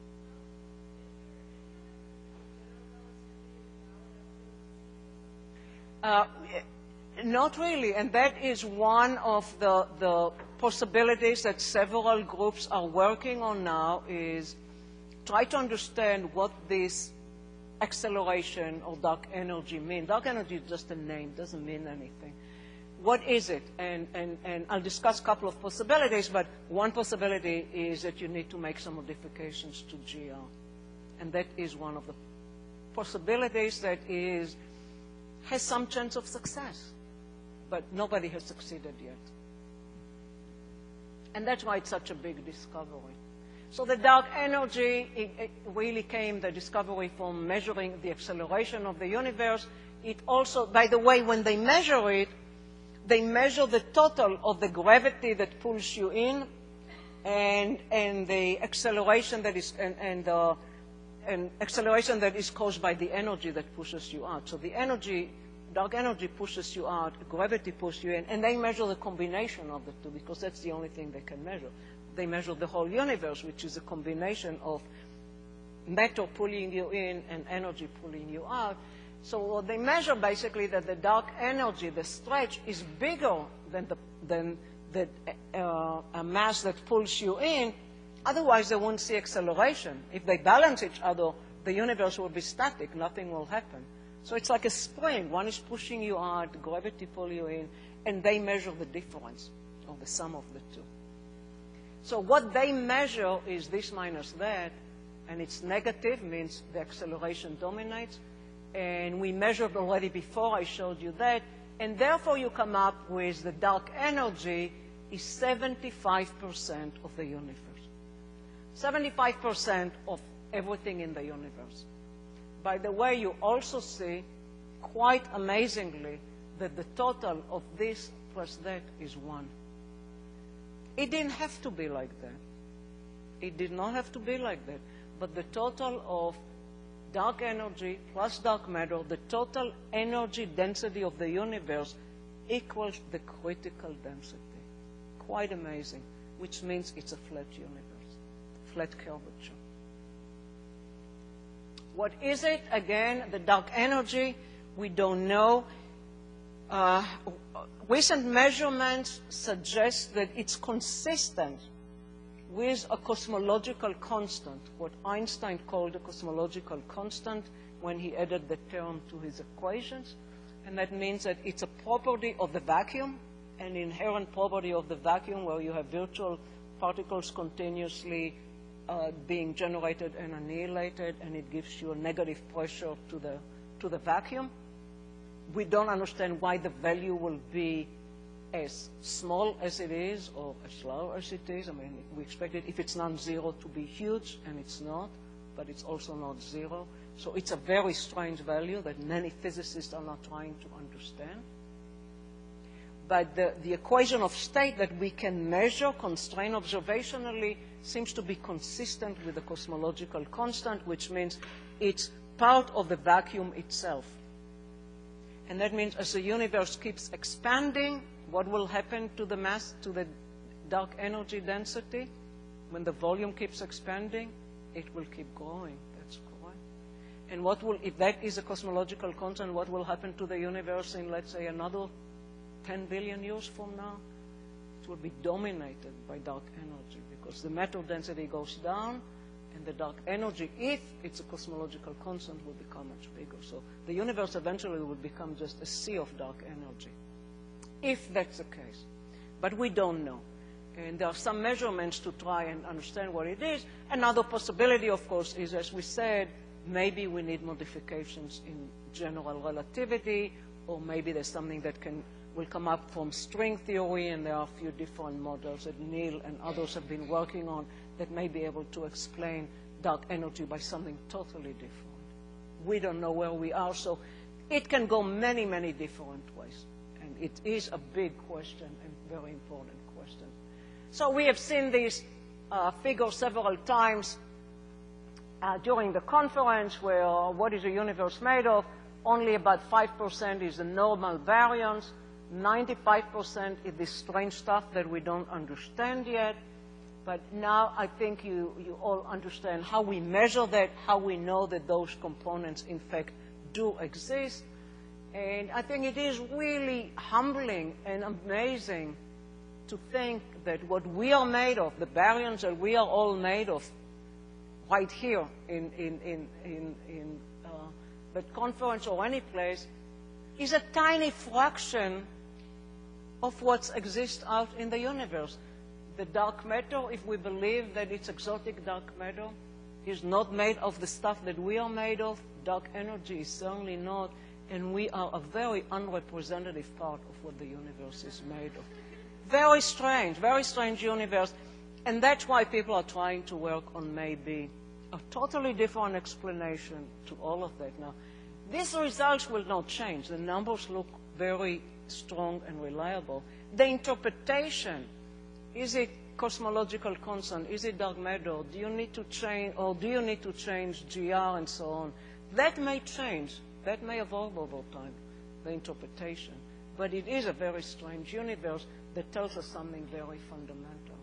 Not really, and that is one of the possibilities that several groups are working on now, is try to understand what this acceleration or dark energy means. Dark energy is just a name, doesn't mean anything. What is it? And I'll discuss a couple of possibilities, but one possibility is that you need to make some modifications to GR. And that is one of the possibilities that has some chance of success, but nobody has succeeded yet. And that's why it's such a big discovery. So the dark energy, it really came, the discovery, from measuring the acceleration of the universe. It also, by the way, when they measure it, they measure the total of the gravity that pulls you in and the acceleration that is, and acceleration that is caused by the energy that pushes you out. So the energy, dark energy pushes you out, gravity pushes you in, and they measure the combination of the two because that's the only thing they can measure. They measure the whole universe, which is a combination of matter pulling you in and energy pulling you out. So they measure basically that the dark energy, the stretch, is bigger than a mass that pulls you in. Otherwise, they won't see acceleration. If they balance each other, the universe will be static. Nothing will happen. So it's like a spring. One is pushing you out, gravity pull you in, and they measure the difference, or the sum of the two. So what they measure is this minus that, and it's negative, means the acceleration dominates. And we measured already before, I showed you that. And therefore, you come up with the dark energy is 75% of the universe. 75% of everything in the universe. By the way, you also see, quite amazingly, that the total of this plus that is 1. It didn't have to be like that. It did not have to be like that. But the total of dark energy plus dark matter, the total energy density of the universe equals the critical density. Quite amazing, which means it's a flat universe, flat curvature. What is it? Again, the dark energy, we don't know. Recent measurements suggest that it's consistent with a cosmological constant, what Einstein called a cosmological constant when he added the term to his equations. And that means that it's a property of the vacuum, an inherent property of the vacuum where you have virtual particles continuously being generated and annihilated, and it gives you a negative pressure to the vacuum. We don't understand why the value will be as small as it is or as low as it is. I mean, we expect it, if it's non-zero, to be huge, and it's not, but it's also not zero. So it's a very strange value that many physicists are not trying to understand. But the equation of state that we can measure, constrain observationally, seems to be consistent with the cosmological constant, which means it's part of the vacuum itself. And that means as the universe keeps expanding, what will happen to the mass, to the dark energy density? When the volume keeps expanding, it will keep growing. That's correct. And what will, if that is a cosmological constant, what will happen to the universe in, let's say, another 10 billion years from now? It will be dominated by dark energy because the matter density goes down, and the dark energy, if it's a cosmological constant, will become much bigger. So the universe eventually will become just a sea of dark energy, if that's the case. But we don't know. And there are some measurements to try and understand what it is. Another possibility, of course, is, as we said, maybe we need modifications in general relativity, or maybe there's something that will come up from string theory, and there are a few different models that Neil and others have been working on that may be able to explain dark energy by something totally different. We don't know where we are, so It can go many, many different ways. And it is a big question and very important question. So we have seen these figures several times during the conference, where what is the universe made of? Only about 5% is the normal baryons. 95% is this strange stuff that we don't understand yet. But now I think you all understand how we measure that, how we know that those components, in fact, do exist. And I think it is really humbling and amazing to think that what we are made of, the baryons that we are all made of, right here in that conference or any place, is a tiny fraction of what exists out in the universe. The dark matter, if we believe that it's exotic dark matter, is not made of the stuff that we are made of. Dark energy is certainly not. And we are a very unrepresentative part of what the universe is made of. Very strange universe. And that's why people are trying to work on maybe a totally different explanation to all of that. Now, these results will not change. The numbers look very strong and reliable. The interpretation, is it cosmological constant? Is it dark matter? Do you need to change, or do you need to change GR and so on? That may change. That may evolve over time, the interpretation. But it is a very strange universe that tells us something very fundamental.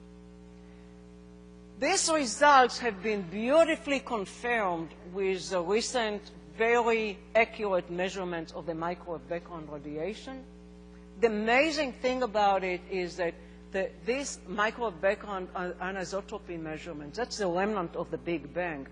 These results have been beautifully confirmed with the recent, very accurate measurements of the microwave background radiation. The amazing thing about it is that these microwave background anisotropy measurements, that's the remnant of the Big Bang,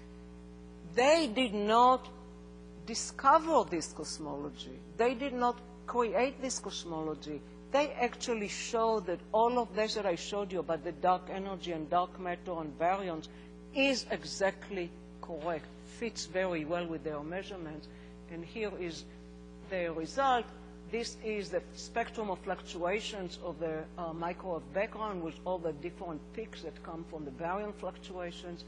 they did not discover this cosmology. They did not create this cosmology. They actually show that all of this that I showed you about the dark energy and dark matter and baryons is exactly correct, fits very well with their measurements. And here is their result. This is the spectrum of fluctuations of the microwave background with all the different peaks that come from the baryon fluctuations.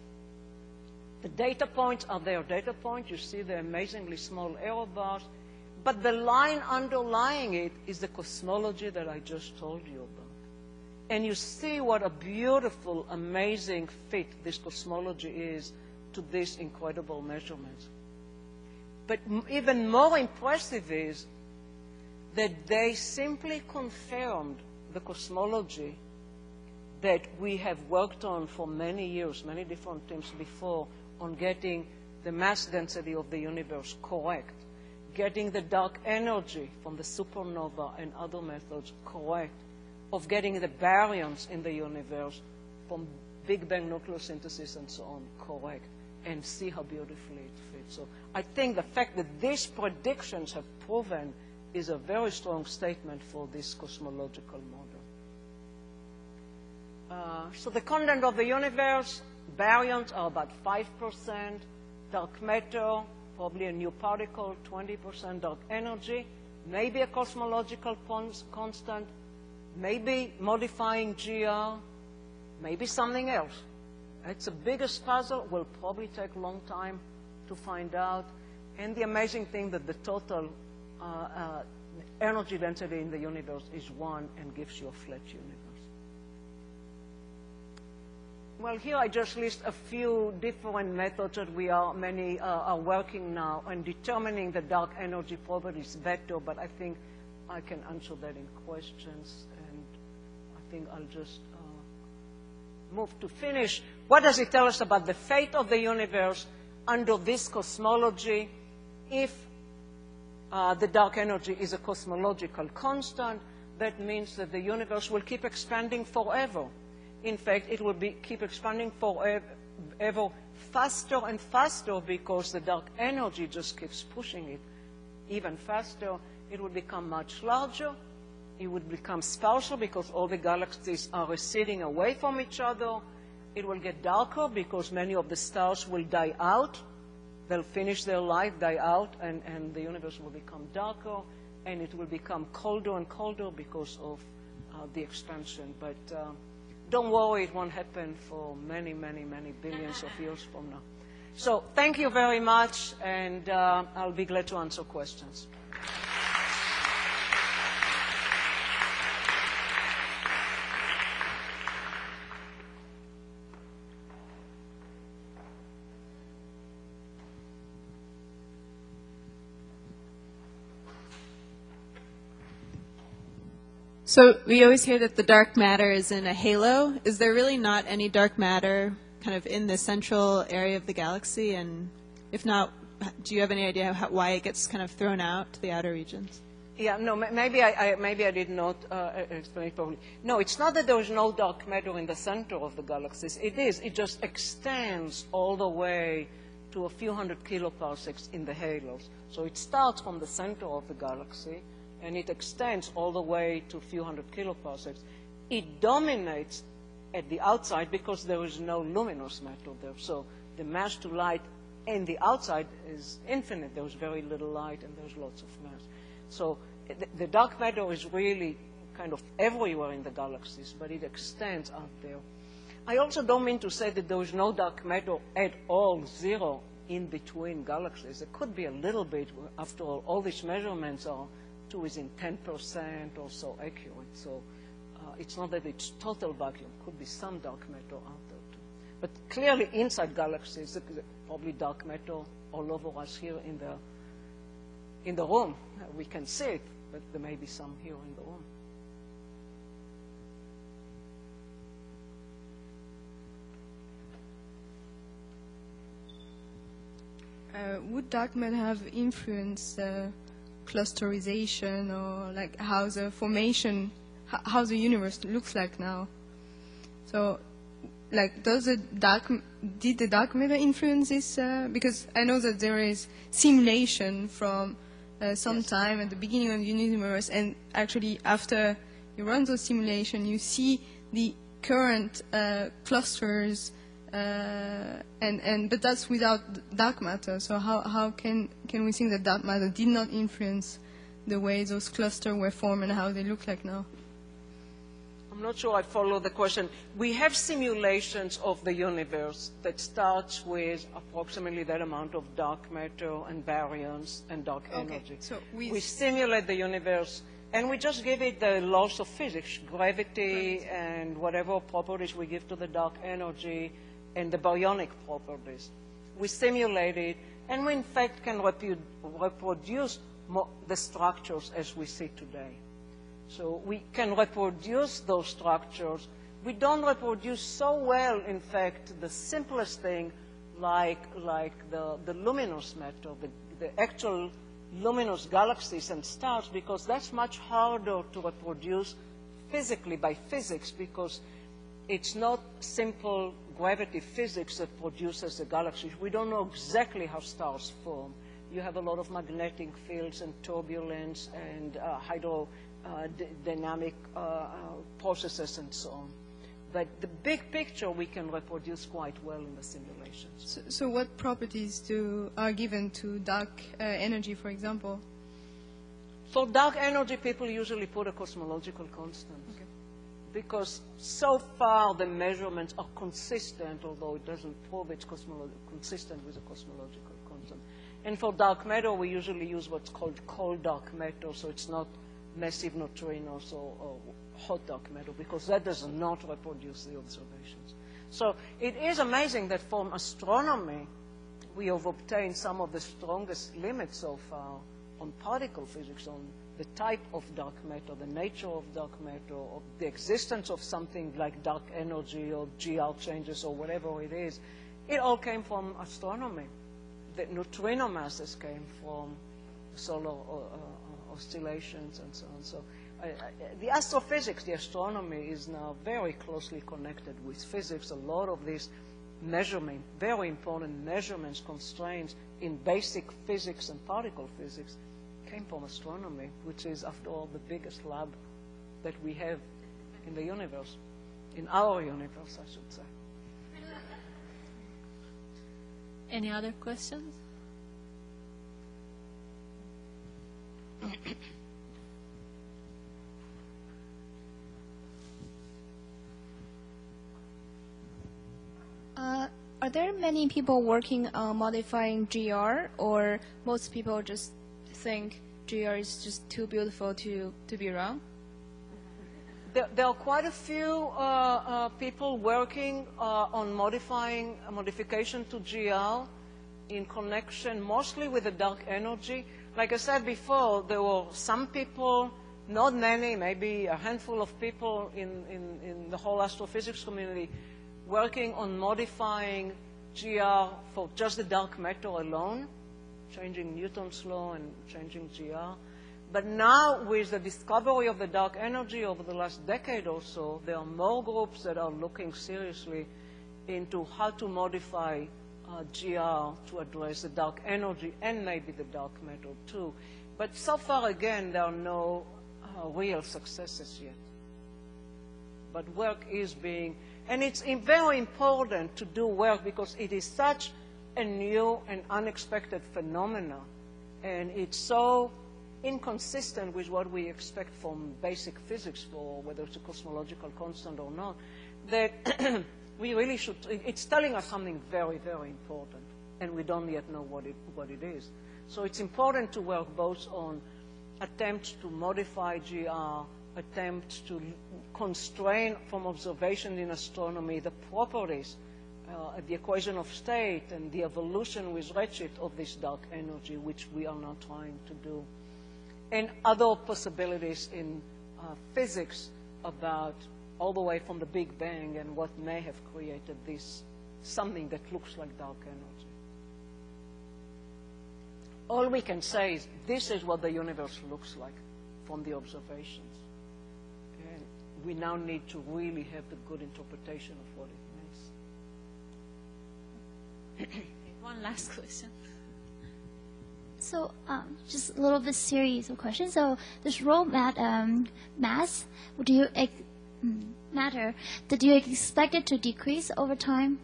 The data points are their data points. You see the amazingly small error bars. But the line underlying it is the cosmology that I just told you about. And you see what a beautiful, amazing fit this cosmology is to these incredible measurements. But even more impressive is that they simply confirmed the cosmology that we have worked on for many years, many different teams before, on getting the mass density of the universe correct, getting the dark energy from the supernova and other methods correct, of getting the baryons in the universe from Big Bang nucleosynthesis and so on correct, and see how beautifully it fits. So I think the fact that these predictions have proven is a very strong statement for this cosmological model. So the content of the universe, baryons are about 5%, dark matter, probably a new particle, 20% dark energy, maybe a cosmological constant, maybe modifying GR, maybe something else. It's the biggest puzzle. Will probably take a long time to find out. And the amazing thing that the total energy density in the universe is 1 and gives you a flat universe. Well, here I just list a few different methods that many are working now on determining the dark energy properties better, but I think I can answer that in questions, and I think I'll just move to finish. What does it tell us about the fate of the universe under this cosmology? If the dark energy is a cosmological constant, that means that the universe will keep expanding forever. In fact, it will keep expanding forever faster and faster because the dark energy just keeps pushing it even faster. It will become much larger. It would become sparser because all the galaxies are receding away from each other. It will get darker because many of the stars will die out. They'll finish their life, die out, and the universe will become darker. And it will become colder and colder because of the expansion. But don't worry, it won't happen for many, many, many billions of years from now. So thank you very much, and I'll be glad to answer questions. So we always hear that the dark matter is in a halo. Is there really not any dark matter kind of in the central area of the galaxy? And if not, do you have any idea why it gets kind of thrown out to the outer regions? Yeah, no, maybe I did not explain it properly. No, it's not that there is no dark matter in the center of the galaxies. It is. It just extends all the way to a few hundred kiloparsecs in the halos. So it starts from the center of the galaxy, and it extends all the way to a few hundred kiloparsecs. It dominates at the outside because there is no luminous matter there. So the mass to light in the outside is infinite. There's very little light and there's lots of mass. So the dark matter is really kind of everywhere in the galaxies, but it extends out there. I also don't mean to say that there is no dark matter at all, zero, in between galaxies. There could be a little bit. After all these measurements are to within 10% or so accurate. So it's not that it's total vacuum. It could be some dark matter out there too. But clearly inside galaxies, there's probably dark matter all over us here in the room. We can see it, but there may be some here in the room. Would dark matter have influenced clusterization, or like how the formation, how the universe looks like now? So, like, did the dark matter influence this? Because I know that there is simulation from some time at the beginning of the universe, and actually after you run those simulations, you see the current clusters. But that's without dark matter. So how can we think that dark matter did not influence the way those clusters were formed and how they look like now? I'm not sure I follow the question. We have simulations of the universe that starts with approximately that amount of dark matter and baryons and dark energy. So we simulate the universe, and we just give it the laws of physics, gravity, right, and whatever properties we give to the dark energy, and the baryonic properties. We simulate it, and we in fact can reproduce the structures as we see today. So we can reproduce those structures. We don't reproduce so well, in fact, the simplest thing like the luminous matter, the actual luminous galaxies and stars, because that's much harder to reproduce physically by physics, because it's not simple gravity physics that produces the galaxies. We don't know exactly how stars form. You have a lot of magnetic fields and turbulence and hydrodynamic processes and so on. But the big picture we can reproduce quite well in the simulations. So what properties are given to dark energy, for example? For dark energy, people usually put a cosmological constant. Okay. Because so far the measurements are consistent, although it doesn't prove it's consistent with a cosmological constant. And for dark matter, we usually use what's called cold dark matter, so it's not massive neutrinos or hot dark matter, because that does not reproduce the observations. So it is amazing that from astronomy, we have obtained some of the strongest limits so far on particle physics, on the type of dark matter, the nature of dark matter, or the existence of something like dark energy or GR changes or whatever it is. It all came from astronomy. The neutrino masses came from solar oscillations and so on. So the astrophysics, the astronomy, is now very closely connected with physics. A lot of these measurement, very important measurements, constraints in basic physics and particle physics came from astronomy, which is, after all, the biggest lab that we have in the universe, in our universe, I should say. Any other questions? are there many people working on modifying GR, or most people just think GR is just too beautiful to be wrong? There are quite a few people working on modification to GR in connection mostly with the dark energy. Like I said before, there were some people, not many, maybe a handful of people in the whole astrophysics community working on modifying GR for just the dark matter alone, changing Newton's law and changing GR. But now, with the discovery of the dark energy over the last decade or so, there are more groups that are looking seriously into how to modify GR to address the dark energy and maybe the dark matter too. But so far, again, there are no real successes yet. But work is being, and it's very important to do work because it is such a new and unexpected phenomena, and it's so inconsistent with what we expect from basic physics, for whether it's a cosmological constant or not, that we really should, it's telling us something very, very important, and we don't yet know what it is. So it's important to work both on attempts to modify GR, attempts to constrain from observation in astronomy the properties, the equation of state and the evolution with redshift of this dark energy, which we are now trying to do. And other possibilities in physics about all the way from the Big Bang and what may have created this, something that looks like dark energy. All we can say is this is what the universe looks like from the observations. And we now need to really have the good interpretation of what it means. One last question. So just a little bit series of questions. So this raw mass, matter, did you expect it to decrease over time?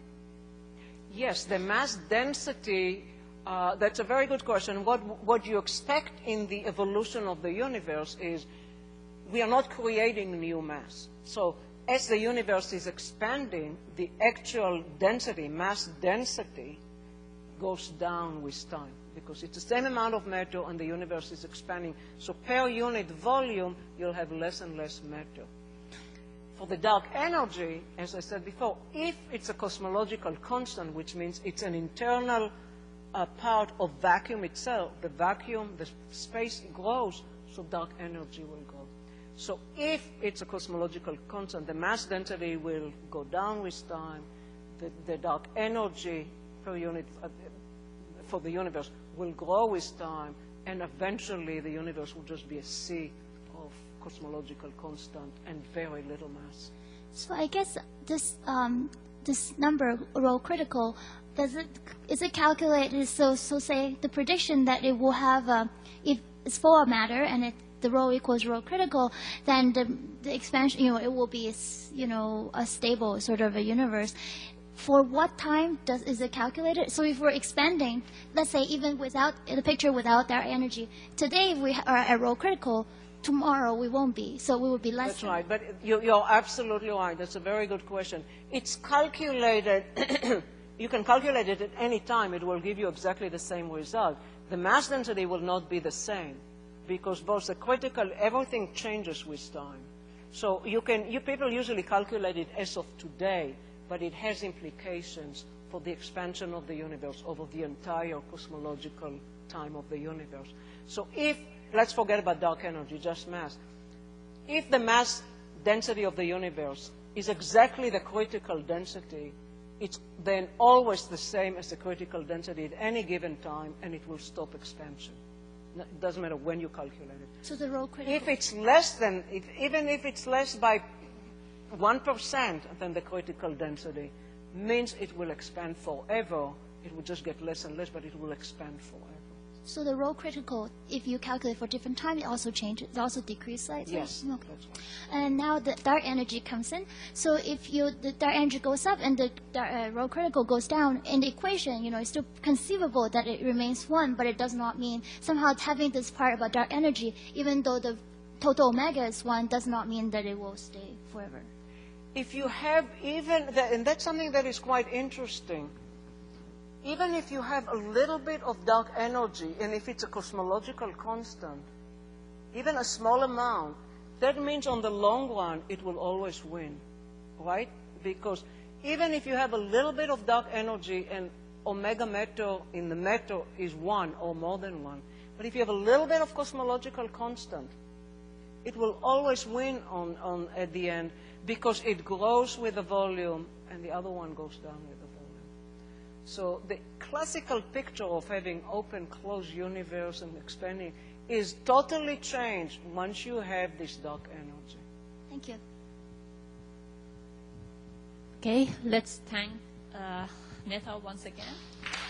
Yes, the mass density, that's a very good question. What you expect in the evolution of the universe is we are not creating new mass. So as the universe is expanding, the actual density, mass density, goes down with time, because it's the same amount of matter and the universe is expanding. So per unit volume, you'll have less and less matter. For the dark energy, as I said before, if it's a cosmological constant, which means it's an internal part of vacuum itself, the vacuum, the space grows, so dark energy will grow. So if it's a cosmological constant, the mass density will go down with time, the dark energy per unit for the universe will grow with time, and eventually the universe will just be a sea of cosmological constant and very little mass. So I guess this this number, rho critical, is it calculated? So say the prediction that it will have if it's full of matter and the rho equals rho critical, then the expansion, it will be a stable sort of a universe. For what time is it calculated? So if we're expanding, let's say even without the picture, without that energy, today if we are at rho critical, tomorrow we won't be. So we will be less. That's right, but you're absolutely right. That's a very good question. It's calculated. You can calculate it at any time. It will give you exactly the same result. The mass density will not be the same because both the critical, everything changes with time. So you people usually calculate it as of today, but it has implications for the expansion of the universe over the entire cosmological time of the universe. So let's forget about dark energy, just mass. If the mass density of the universe is exactly the critical density, it's then always the same as the critical density at any given time, and it will stop expansion. It doesn't matter when you calculate it. So the rho critical. If it's less than, even if it's less by 1% than the critical density, means it will expand forever. It will just get less and less, but it will expand forever. So the rho critical, if you calculate for different time, it also changes. It also decreases slightly. Yes, Okay. that's right. And now the dark energy comes in. So if the dark energy goes up and the rho critical goes down, in the equation, it's still conceivable that it remains 1, but it does not mean somehow having this part about dark energy, even though the total omega is 1, does not mean that it will stay forever. If you have and that's something that is quite interesting. even if you have a little bit of dark energy, and if it's a cosmological constant, even a small amount, that means on the long run it will always win, right? Because even if you have a little bit of dark energy and omega matter in the matter is 1 or more than 1, but if you have a little bit of cosmological constant, it will always win at the end because it grows with the volume and the other one goes down with the volume. So the classical picture of having open, closed universe and expanding is totally changed once you have this dark energy. Thank you. Okay, let's thank Netta once again.